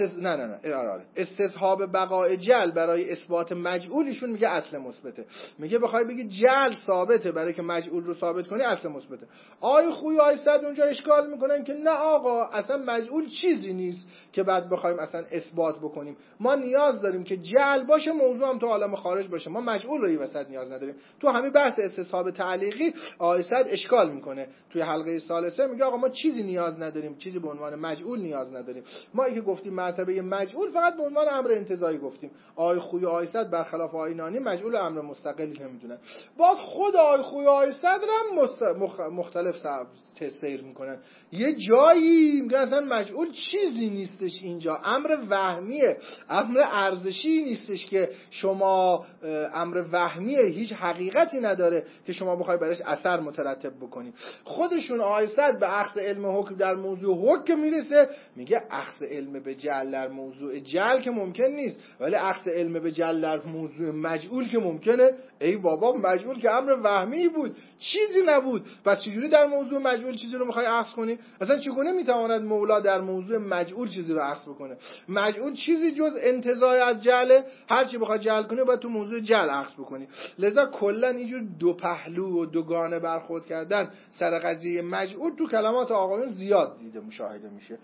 استصحاب بقای جعل برای اثبات مجعولشون میگه اصل مثبته. میگه بخوای بگی جعل ثابته برای که مجعول رو ثابت کنی اصل مثبته. آی خوی آی صد اونجا اشکال میکنن که نه آقا اصلا مجعول چیزی نیست که بعد بخوایم اصلا اثبات بکنیم، ما نیاز داریم که جعل باشه موضوع هم تو عالم خارج باشه، ما مجعول رو این وسط نیاز نداریم. تو همین بحث بحث استصحاب تعلیقی آقای سعد اشکال میکنه. توی حلقه ثالثه میگه آقا ما چیزی نیاز نداریم، چیزی به عنوان مجعول نیاز نداریم. ما اینکه گفتیم مرتبه مجعول فقط به عنوان امر انتزاعی گفتیم. آقای خوی و آقای سعد برخلاف آقای نانی مجعول امر مستقلی نمیدونن. بعد خود آقای خوی و آقای سعد هم مختلف سیر میکنن. یه جایی میگن اصلا مجعول چیزی نیستش، اینجا امر وهمیه، امر ارزشی نیستش که شما امر وهمیه، هیچ حقیقتی نداره که شما بخوای برایش اثر مترتب بکنی. خودشون آقای سعد به اخذ علم حکم در موضوع حکم میرسه، میگه اخذ علم به جعل در موضوع جعل که ممکن نیست، ولی اخذ علم به جعل در موضوع مجعول که ممکنه. ای بابا مجعول که امر وهمی بود، چیزی نبود، پس چجوری در موضوع مجعول چیزی رو میخوای اخذ کنی؟ اصلا چگونه میتواند مولا در موضوع مجعول چیزی رو اخذ بکنه؟ مجعول چیزی جز انتزاع از جعل، هر چی بخواد جعل کنی باید تو موضوع جعل اخذ بکنی. لذا کلا اینجور دو پهلو و دوگانه برخورد کردن سر قضیه مجعول تو کلمات آقایون زیاد دیده مشاهده میشه.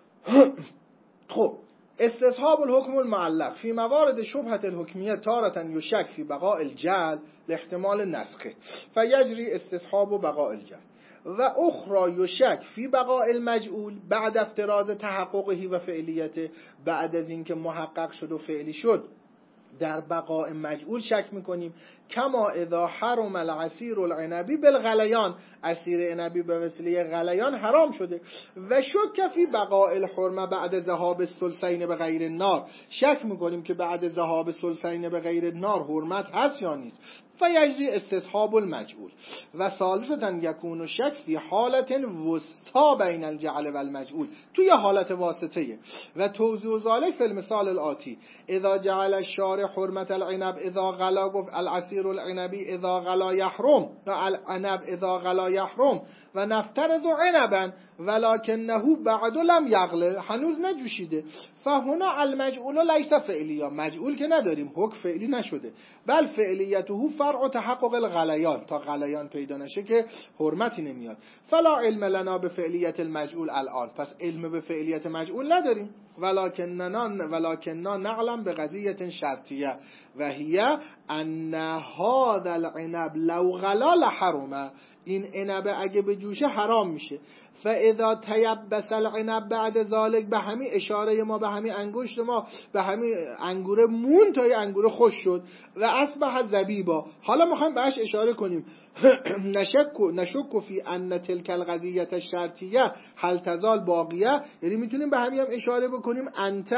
خب استصحاب الحكم المعلق في موارد شبهة الحكمية تارة يشك في بقاء الجعل لاحتمال نسخه فيجري استصحاب بقاء الجعل و اخرى يشك في بقاء المجعول بعد افتراض تحققه و فعلیته، بعد از اینکه محقق شد و فعلی شد در بقاء مجعول شک میکنیم. کما اذا حرم العصیر العنبی بالغلیان، عصیر عنبی به وسیله غلیان حرام شده. و شک فی بقاء الحرمه بعد ذهاب الثلثین به غیر النار، شک میکنیم که بعد ذهاب الثلثین به غیر النار حرمت هست یا نیست. فیجری استصحاب المجعول و ثالثاً یکون شک فی حالت وسطا بین الجعل و المجعول، توی حالت واسطه. و توضیح ذلک فی المثال الآتی اذا جعل الشارع حرمت العنب اذا غلا، گفت العصیر العنبی اذا غلا یحرم، العنب اذا غلا یحرم و نفترض عنبا ولکنه بعد لم یغله، هنوز نجوشیده. فهنا المجعول لیس فعلیا، مجعول که نداریم، حکم فعلی نشده، بل فعلیته فرع تحقق الغلیان، تا غلیان پیدا نشه که حرمتی نمیاد. فلا علم لنا به فعلیت المجعول الان، پس علم به فعلیت مجعول نداریم. ولکننا نعلم به قضیه شرطیه و هی ان هذا العنب لو غلا لحرمه، این عنب اگه به جوشه حرام میشه. فاذا تیبس العنب بعد ذلك، به همین اشاره ما، به همین انگشت ما، به همین انگوره مون تا یه انگوره خوش شد و اصبح زبیبا. حالا میخوایم بهش اشاره کنیم نشک فی ان تلک القضیه الشرطیه هل تزال باقیه، یعنی میتونیم به همین هم اشاره بکنیم انت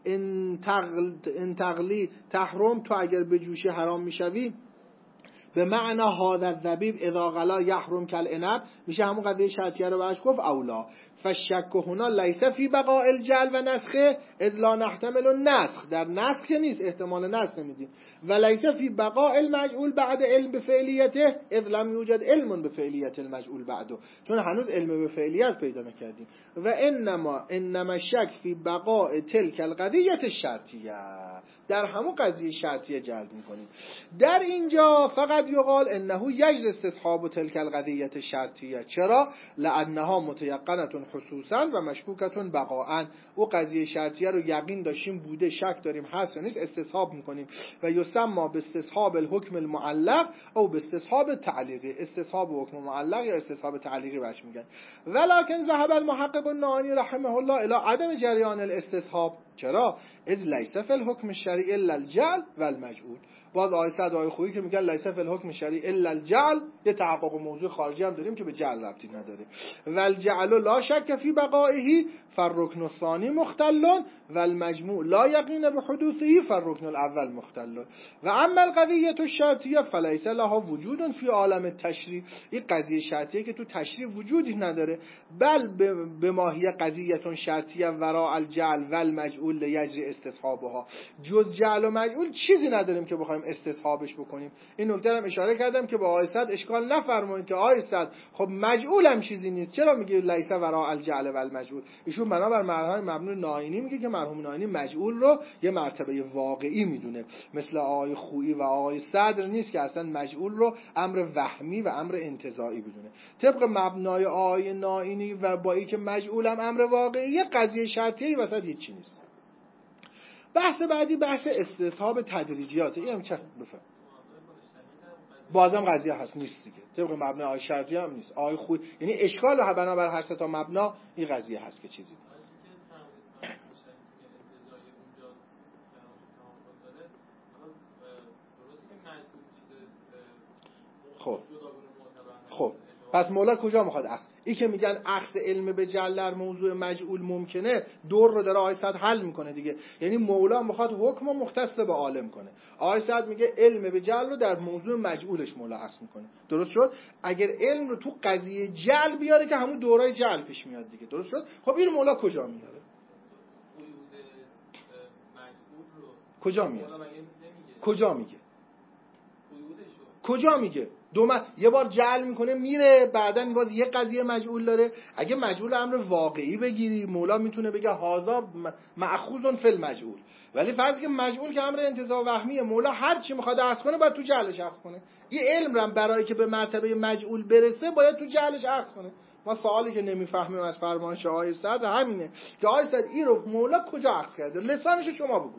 ان تغلی تحرم، تو اگر به جوشی حرام میشوی، به معنی هذا الذبیب اذا غلا یحرم کالعنب، میشه همون قضیه شرطیه رو بهش گفت اولا. فالشک هنا لیس فی بقاء الجعل و نسخه اذ لا نحتمل النسخ، در نسخ که نیست، احتمال نسخ نمیدیم. و لیس فی بقاء المجعول بعد علم بفعلیته اذ لم یوجد علم بفعلیت المجعول بعده، چون هنوز علم به فعلیت پیدا نکردیم. و انما شک فی بقاء تلک القضیه الشرطیه، در همون قضیه شرطیه جلب میکنیم. در اینجا فقط یقال انه یجز استصحاب تلک القضیه الشرطیه. چرا؟ لانها متیقنه خصوصا و مشکوکتون بقاءً، او قضیه شرطیه رو یقین داشتیم بوده، شک داریم هست یا نیست، استصحاب میکنیم. و یسمى به استصحاب الحکم المعلق او به استصحاب تعلیقی، استصحاب حکم معلق یا استصحاب تعلیقی بهش میگن. ولکن ذهب المحقق النعانی رحمه الله الى عدم جریان الاستصحاب. چرا؟ اذ لیس فی الحکم الشرعی الا الجعل والمجعول. باز آیه صد آیه خویی که میگن لیس فی الحکم الشرعی الا الجعل، یه تحقق موضوع خارجی هم داریم که به جعل ربطی نداره. والجعل لا شک فی بقائه فالرکن الثانی مختل والمجموع لا یقین بحدوثه فالرکن الاول مختل. و اما القضیه الشرطیه فلیس لها وجود فی عالم التشریع، این قضیه شرطیه که تو تشریع وجودی نداره، بل به ماهی قضیه شرطیه وراء الجعل والمجعول لیجری استصحابها، جز جعل و مجعول چیزی نداریم که بخوایم استصحابش بکنیم. این نکته هم اشاره کردم که با آیه صد اشکال نفرمایید که آیه صد خب مجعول هم چیزی نیست، چرا میگه لیس وراء الجعل والمجعول؟ ایشون بنابر مرحله مبنون ناینی میگه که مرحوم ناینی مجعول رو یه مرتبه واقعی میدونه، مثل آقای خویی و آقای صدر نیست که اصلا مجعول رو امر وهمی و امر انتزاعی بدونه. طبق مبنای آقای ناینی و با اینکه مجعول هم امر واقعی، قضیه شرطیه وسط هیچی نیست. بحث بعدی بحث استصحاب تدریجیات. این هم چه بفهم بازم قضیه هست نیست دیگه، طبق مبنای آی شرطی هم نیست. آی خوی یعنی اشکال بنابر هر سه تا مبنا این قضیه هست که چیزی نیست. خب پس مولا کجا میخواد اخذ؟ این که میگن اخذ علم به جل در موضوع مجعول ممکنه، دور رو داره آیه صد حل میکنه دیگه. یعنی مولا میخواد حکم رو مختص به عالم کنه. آیه صد میگه علم به جل رو در موضوع مجعولش مولا اخذ میکنه. درست شد؟ اگر علم رو تو قضیه جل بیاره که همون دورای جل پیش میاد دیگه. درست شد؟ خب این مولا کجا میاره؟ کجا میاره؟ کجا میگه؟ کجا میگه؟ یه بار جعل میکنه میره، بعدن باز یه قضیه مجعول داره. اگه مجعول امر واقعی بگیری مولا میتونه بگه هذا مأخوذ فی المجعول، ولی فرض که مجعول که امر انتزاع وهمیه، مولا هر چی میخواد اخذ کنه باید تو جعلش اخذ کنه. یه علم رو برای که به مرتبه مجعول برسه باید تو جعلش اخذ کنه. ما سوالی که نمیفهمیم از فرمایش آیه صدر همینه که آیه صدر این رو مولا کجا اخذ کرده؟ لسانش شما بگو.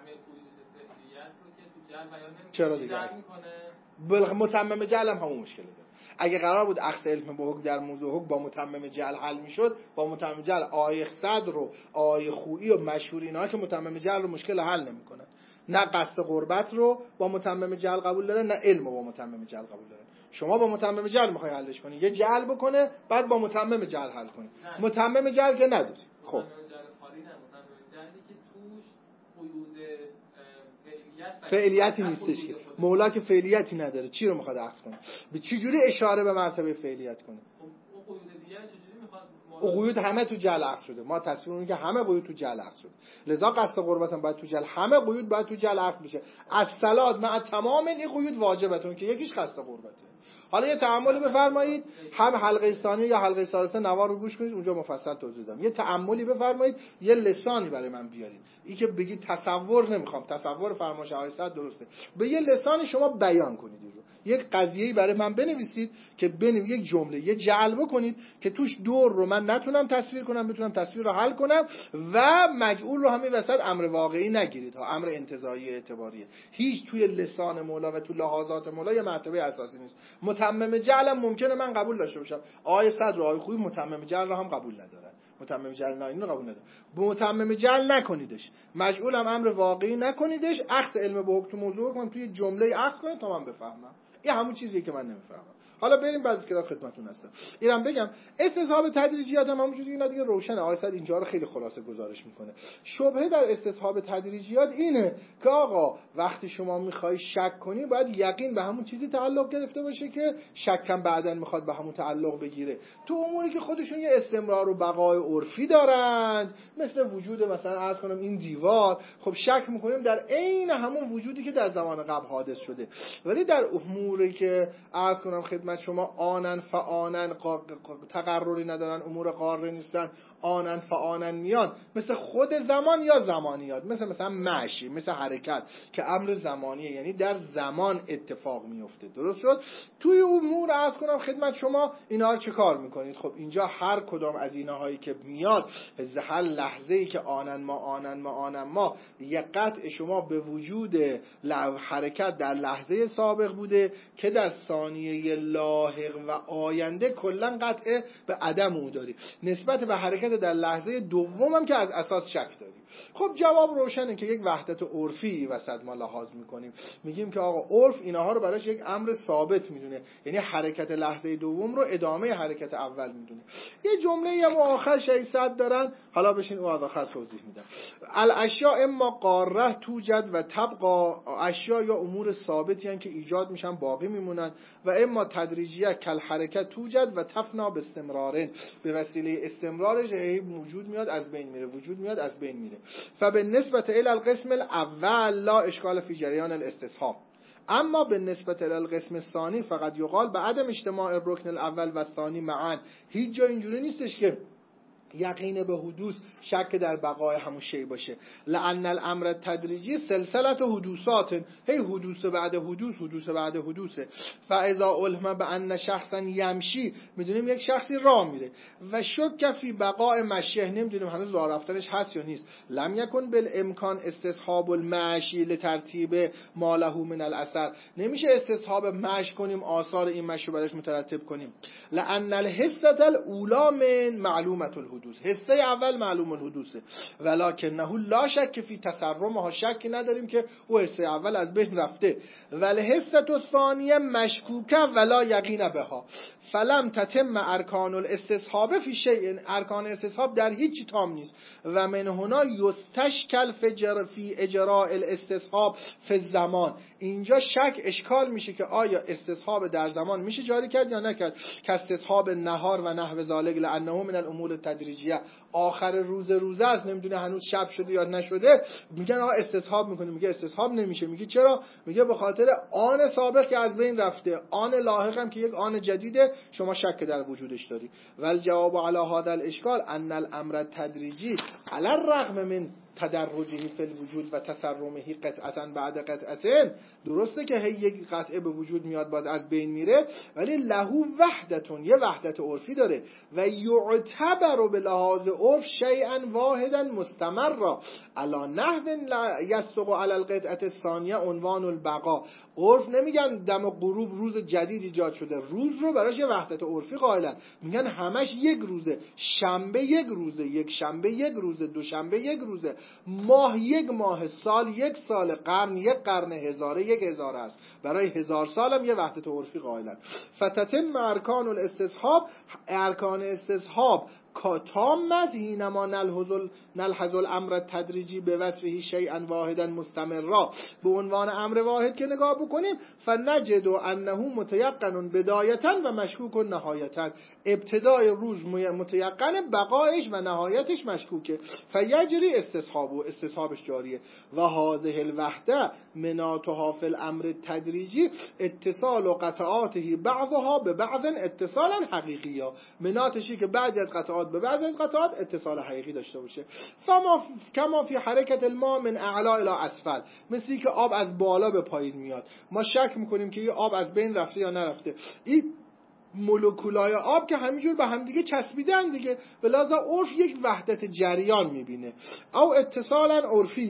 چرا دیگه؟ متمم جعل هم همون مشکل داره. اگه قرار بود اخذ علم به حکم در موضوع حکم با متمم جعل حل میشد، با متمم جعل آیه صدر و آیه خویی و مشهور اینا که متمم جعل رو مشکل حل نمیکنن. نه قصد قربت رو با متمم جعل قبول دارن، نه علم رو با متمم جعل قبول دارن. شما با متمم جعل میخوای حلش کنی، یه جعل بکنه بعد با متمم جعل حل کنی. متمم جعل که نداری. خب فعلیتی نیستش که مولا که فعلیتی نداره، چی رو میخواد اخذ کنه؟ به چه جوری اشاره به مرتبه فعلیت کنه؟ قیود همه تو جعل اخذ شده. ما تصویر اون که همه قیود تو جعل اخذ شده، لذا قصد قربت هم باید تو جعل، همه قیود باید تو جعل اخذ بشه. الصلات مع تمام این قیود واجبتون که یکیش قصد قربته. حالا یه تأملی بفرمایید، هم حلقه ثانی یا حلقه ثالثه نوار رو گوش کنید، اونجا مفصل توضیح دادم. یه تأملی بفرمایید، یه لسانی برای من بیارید. این که بگید تصور نمیخوام، تصور فرمایش آیه صد درسته، به یه لسانی شما بیان کنید. این رو یک قضیه‌ای برای من بنویسید که یک جمله یه جعل بکنید که توش دور رو من نتونم تصویر کنم، بتونم تصویر رو حل کنم و مجعول رو همین وسط امر واقعی نگیرید ها، امر انتزاعی اعتباریه. هیچ توی لسان مولا و تو لحاظات مولا یه مرتبه اساسی نیست. متمم جعل ممکنه من قبول داشته باشم، آیه صدر و آیه خویی متمم جعل رو هم قبول ندارن. متمم جعل نه اینو قبول نداره. به متمم جعل نکنیدش، مجعول هم امر واقعی نکنیدش، اخذ علم به حکم موضوع کنم توی جمله اخذ کنید تا من بفهمم. این همون چیزیه که من نمیفهمم. حالا بریم بعد از کلاس خدمتتون هستم. اینم بگم استصحاب تدریجیات هم همون چیزی اینا دیگه روشنه. آیه صد اینجا رو خیلی خلاصه گزارش میکنه. شبهه در استصحاب تدریجیات اینه که آقا وقتی شما میخوای شک کنی باید یقین به همون چیزی تعلق گرفته باشه که شکم بعداً میخواد به همون تعلق بگیره. تو اموری که خودشون یه استمرار و بقای عرفی دارند، مثل وجود مثلا عرض کنم این دیوار، خب شک میکنیم در عین همون وجودی که در زمان قبل حادث شده. ولی در اموری که عرض کنم خدمت شما آنن فآنن تقرری ندارن، امور قاره نیستن، آنن فآنن میان، مثل خود زمان یا زمانیات، مثلا مشی، مثل حرکت که امر زمانیه، یعنی در زمان اتفاق میفته. درست شد؟ توی امور عرض کنم خدمت شما اینا رو چه کار میکنید؟ خب اینجا هر کدام از اینهایی که میاد، هر لحظه‌ای که آنن ما یک قطع شما به وجود حرکت در لحظه سابق بوده که در ثانیه لاحق و آینده کلا قطع به عدم او داری، نسبت به حرکت در لحظه دوم هم که از اساس شک داری. خب جواب روشنه که یک وحدت عرفی وسط ما لحاظ میکنیم، میگیم که آقا عرف اینها رو براش یک امر ثابت میدونه، یعنی حرکت لحظه دوم رو ادامه حرکت اول میدونه. یه جمله هم آخر 600 دارن، حالا بشین اون آخر توضیح میدم. الاشیاء اما قاره توجد و تبقى، اشیاء یا امور ثابتی هستند که ایجاد میشن باقی میمونن، و اما تدریجیه کل حرکت توجد و تفنا به استمرارن، به وسیله استمرارش وجود میاد از بین میره، وجود میاد از بین میره. فبالنسبه الى القسم الاول لا اشکال فی جریان الاستصحاب، اما به نسبت القسم الثانی فقط یقال به عدم اجتماع الرکن الاول و الثانی معا. هیچ جا اینجوری نیستش که یقین به حدوث شک در بقای همون شی باشه. لأن الامر تدریجی سلسله حدوثات، هی حدوث بعد حدوث، حدوث بعد حدوثه. فاذا علم بان شخصا یمشی، میدونیم یک شخصی راه میره، و شک فی بقاء مشیه، نمیدونیم هنوز راه رفتنش هست یا نیست. لم یکن بالامکان استصحاب المشی لترتیب ما له من الاثر، نمیشه استصحاب مشی کنیم آثار این مشی براش مترتب کنیم. لأن الحسة الاولى من معلومة الحدوث، حسه اول معلوم الحدوثه، ولکنه لا شک فی تسرمها، شکی نداریم که او حسه اول از بین رفته. والحسة الثانیه مشکوکه ولا یقین بها، فلم تتم ارکان الاستصحاب فی شیء، ارکان استصحاب در هیچی تام نیست. و من هنا یستشکل فی اجراء الاستصحاب فی الزمان، اینجا شک اشکال میشه که آیا استصحاب در زمان میشه جاری کرد یا نکرد، که استصحاب نهار و نحو ذالک، لانه من الامور التدریجیه، آخر روزه است، نمیدونه هنوز شب شده یا نشده، میگن آقا استصحاب میکنه، میگه استصحاب نمیشه، میگه چرا؟ میگه به خاطر آن سابق که از بین رفته، آن لاحق هم که یک آن جدیده، شما شک در وجودش داری. والجواب علی هذا الاشکال ان الامر التدریجی علی الرغم من تدرجه فی الوجود و تسرمه قطعتا بعد قطعتين، درسته که هی یک قطعه به وجود میاد بعد از بین میره، ولی له وحدتون، یه وحدت عرفی داره، و یعتبر به لحاظ عرف شیئا واحدا مستمرا علی نحو یصدق علی القطعه الثانیه عنوان البقاء. عرف نمیگن دم غروب روز جدید ایجاد شده، روز رو براش یه وحدت عرفی قائلن، میگن همش یک روزه، شنبه یک روزه، یک شنبه یک روزه، دوشنبه یک روزه، ماه یک ماه، سال یک سال، قرن یک قرن، هزاره یک هزاره است، برای 1000 سال هم یه وحدت عرفی قائلن. فتتم ارکان الاستصحاب، ارکان استصحاب تامت حینما نلحظ الامر التدریجی به وصفه شیئا واحدا مستمرا، به عنوان امر واحد که نگاه بکنیم، فنجد انه متیقن بدایتا و مشکوک نهایتا، ابتدای روز متیقن، بقایش و نهایتش مشکوکه، فیجری استصحابش جاریه. و هذه الوحده مناتها فی الامر التدریجی اتصال و قطعاته بعضها به بعض اتصالا حقیقیا، مناتشی که بعضی از قطعات به بعضی از قطعات اتصال حقیقی داشته باشه. کما فی حرکت الماء من اعلا الی اسفل، مثلی که آب از بالا به پایین میاد، ما شک میکنیم که این آب از بین رفته یا نرفته، این مولکولای آب که همینجور به هم دیگه چسبیدن دیگه، به لحاظ عرف یک وحدت جریان میبینه. او اتصالا عرفی،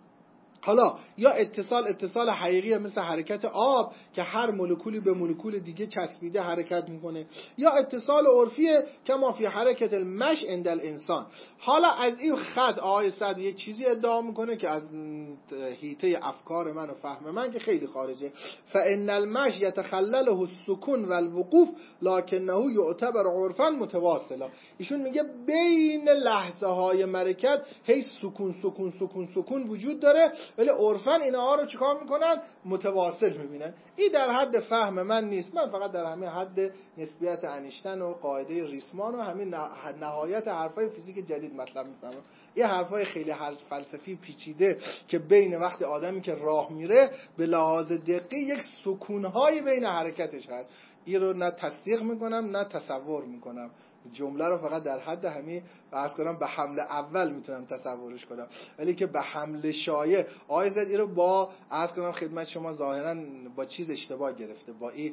حالا یا اتصال حقیقی مثل حرکت آب که هر مولکولی به مولکول دیگه چسبیده حرکت میکنه، یا اتصال عرفیه که ما فی حرکت المش عند الانسان. حالا از این خط آقای سعد یک چیزی ادعا میکنه که از حیطه افکار من و فهم من که خیلی خارجه. فان المش یتخلله السکون والوقوف لکنه یعتبر عرفا متواصلا. ایشون میگه بین لحظه های مرکت هی سکون سکون سکون سکون وجود داره، ولی عرفاً اینها رو چیکار میکنن؟ متواصل میبینن. این در حد فهم من نیست، من فقط در همین حد نسبیت انیشتن و قاعده ریسمان و همین نهایت حرفای فیزیک جدید مطلب میفهمم. این حرفای خیلی فلسفی پیچیده که بین وقت آدمی که راه میره به لحاظ دقیق یک سکونهای بین حرکتش هست، این رو نه تصدیق میکنم نه تصور میکنم، جمله رو فقط در حد همین عرض کنم به حمله اول میتونم تصورش کنم، ولی که به حمله شایع آیزد این رو با عرض کنم خدمت شما ظاهرا با چیز اشتباه گرفته، با این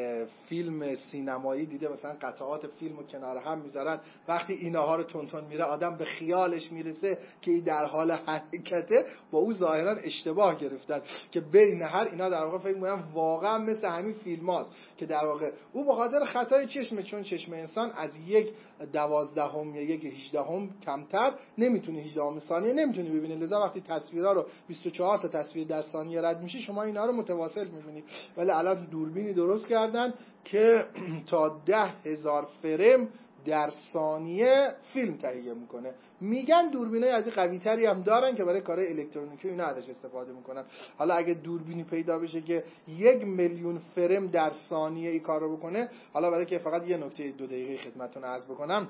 فیلم سینمایی دیده مثلا قطعات فیلم رو کنار هم میذارن، وقتی اینها رو تون میره آدم به خیالش میرسه که این در حال حرکته، با او ظاهرا اشتباه گرفتن که بین هر اینا در واقع فکر می‌کنم واقعا مثل همین فیلماست که در واقع او به خاطر خطای چشم، چون چشم انسان از 1/12 یا 1/18 کمتر نمیتونه، 18 ثانیه نمیتونه ببینه، لذا وقتی تصویرها رو 24 تا تصویر در ثانیه رد میشه شما اینا رو متواصل میبینید. ولی الان دوربینی درست کردن که تا 10,000 فریم در ثانیه فیلم تهیه میکنه. میگن دوربینای از این قوی تری هم دارن که برای کارهای الکترونیکی اینا ازش استفاده میکنن. حالا اگه دوربینی پیدا بشه که 1,000,000 فریم در ثانیه این کار رو بکنه، حالا برای که فقط یه نکته 2 دقیقه خدمتتون عرض بکنم،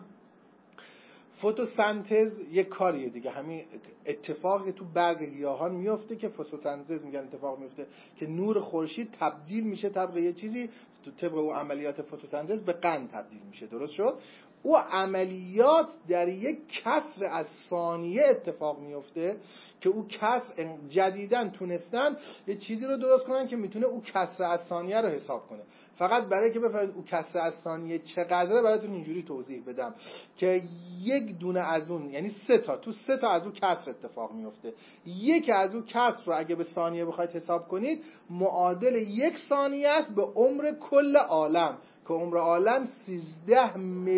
فتوسنتز یک کاریه دیگه، همین اتفاقی تو برگ گیاهان میفته که فتوسنتز میگن اتفاق میفته که نور خورشید تبدیل میشه طبق یه چیزی، طبق اون عملیات فتوسنتز به قند تبدیل میشه، درست شد؟ او عملیات در یک کسر از ثانیه اتفاق میفته که او کسر جدیداً تونستن یه چیزی رو درست کنن که میتونه او کسر از ثانیه رو حساب کنه. فقط برای که بفهمید او کسر از ثانیه چقدره براتون اینجوری توضیح بدم که یک دونه از اون، یعنی 3 تا از اون کسر اتفاق میفته. یک از اون کسر رو اگه به ثانیه بخواید حساب کنید معادل 1 ثانیه است به عمر کل عالم، که عمر عالم 13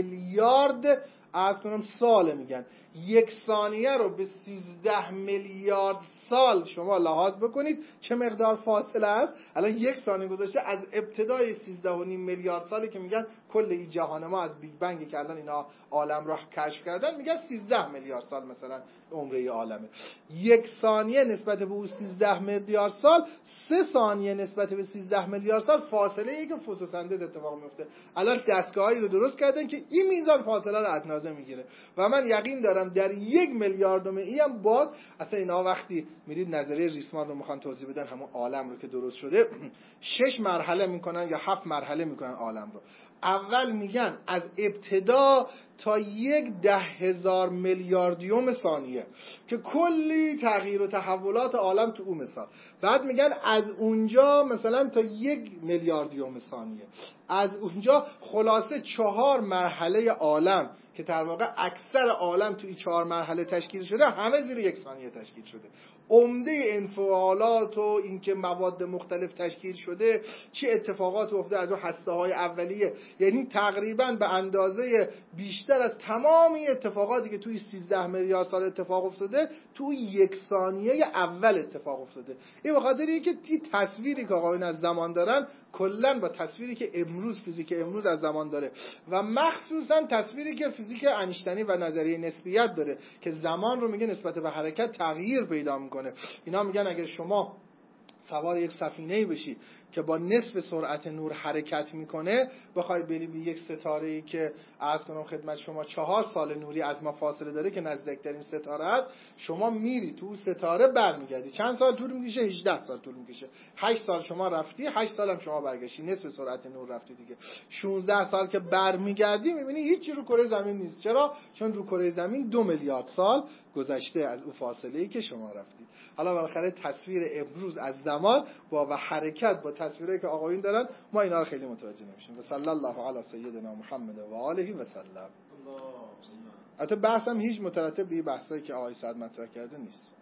میلیارد ساله. میگن 1 ثانیه رو به 13 میلیارد سال شما لحاظ بکنید چه مقدار فاصله است. الان 1 ثانیه گذاشته از ابتدای 13.5 میلیارد سالی که میگن کل این جهان ما از بیگ بنگ که الان اینا عالم رو کشف کردن، میگن 13 میلیارد سال مثلا عمره عالمه. 1 ثانیه نسبت به اون 13 میلیارد سال، 3 ثانیه نسبت به 13 میلیارد سال فاصله ای که فتوسنتز اتفاق میفته. الان دستگاهایی رو درست کردن که این میزان فاصله رو اندازه میگیره و من یقین دارم در 1 میلیاردم ای هم باز اصلا اینا وقتی میرید نظریه ریسمان رو میخوان توضیح بدن همون عالم رو که درست شده 6 مرحله میکنن یا 7 مرحله میکنن عالم رو. اول میگن از ابتدا تا 1/10,000 میلیاردیوم ثانیه که کلی تغییر و تحولات عالم تو اون مثال. بعد میگن از اونجا مثلا تا 1 میلیاردیوم ثانیه، از اونجا خلاصه 4 مرحله عالم که در واقع اکثر عالم تو این 4 مرحله تشکیل شده همه زیر 1 ثانیه تشکیل شده. عمده انفعالات و اینکه مواد مختلف تشکیل شده، چه اتفاقات افتاده از اون هسته‌های اولیه، یعنی تقریبا به اندازه بیشتر از تمام اتفاقاتی که توی 13 میلیارد سال اتفاق افتاده توی 1 ثانیه اول اتفاق افتاده. این به خاطر اینکه این تصویری که آقایون از زمان دارن کلا با تصویری که امروز فیزیک امروز از زمان داره و مخصوصا تصویری که فیزیک انیشتینی و نظریه نسبیت داره که زمان رو میگه نسبت به حرکت تغییر پیدا میکنه. اینا میگن اگر شما سوار یک سفینه‌ای بشی که با نصف سرعت نور حرکت میکنه، بخوای بری به یک ستاره‌ای که عرض کنم خدمت شما 4 سال نوری از ما فاصله داره که نزدیکترین ستاره است، شما میری تو ستاره برمیگردی. چند سال طول میکشه؟ 18 سال طول میکشه. 8 سال شما رفتی، 8 سال هم شما برگشتی، نصف سرعت نور رفتی دیگه. 16 سال که برمیگردی میبینی هیچی رو کره زمین نیست. چرا؟ چون رو کره زمین 2 میلیارد سال گذشته از اون فاصله‌ای که شما رفتی. حالا بالاخره تصویر امروز از زمان با حرکت با تصویری که آقایون دارن ما اینا رو خیلی متوجه نمیشیم. و صلی الله علی سیدنا محمد و آله و سلم. البته بحثم هیچ مترتب به این بحثایی که آقای سعد مطرح کرده نیست.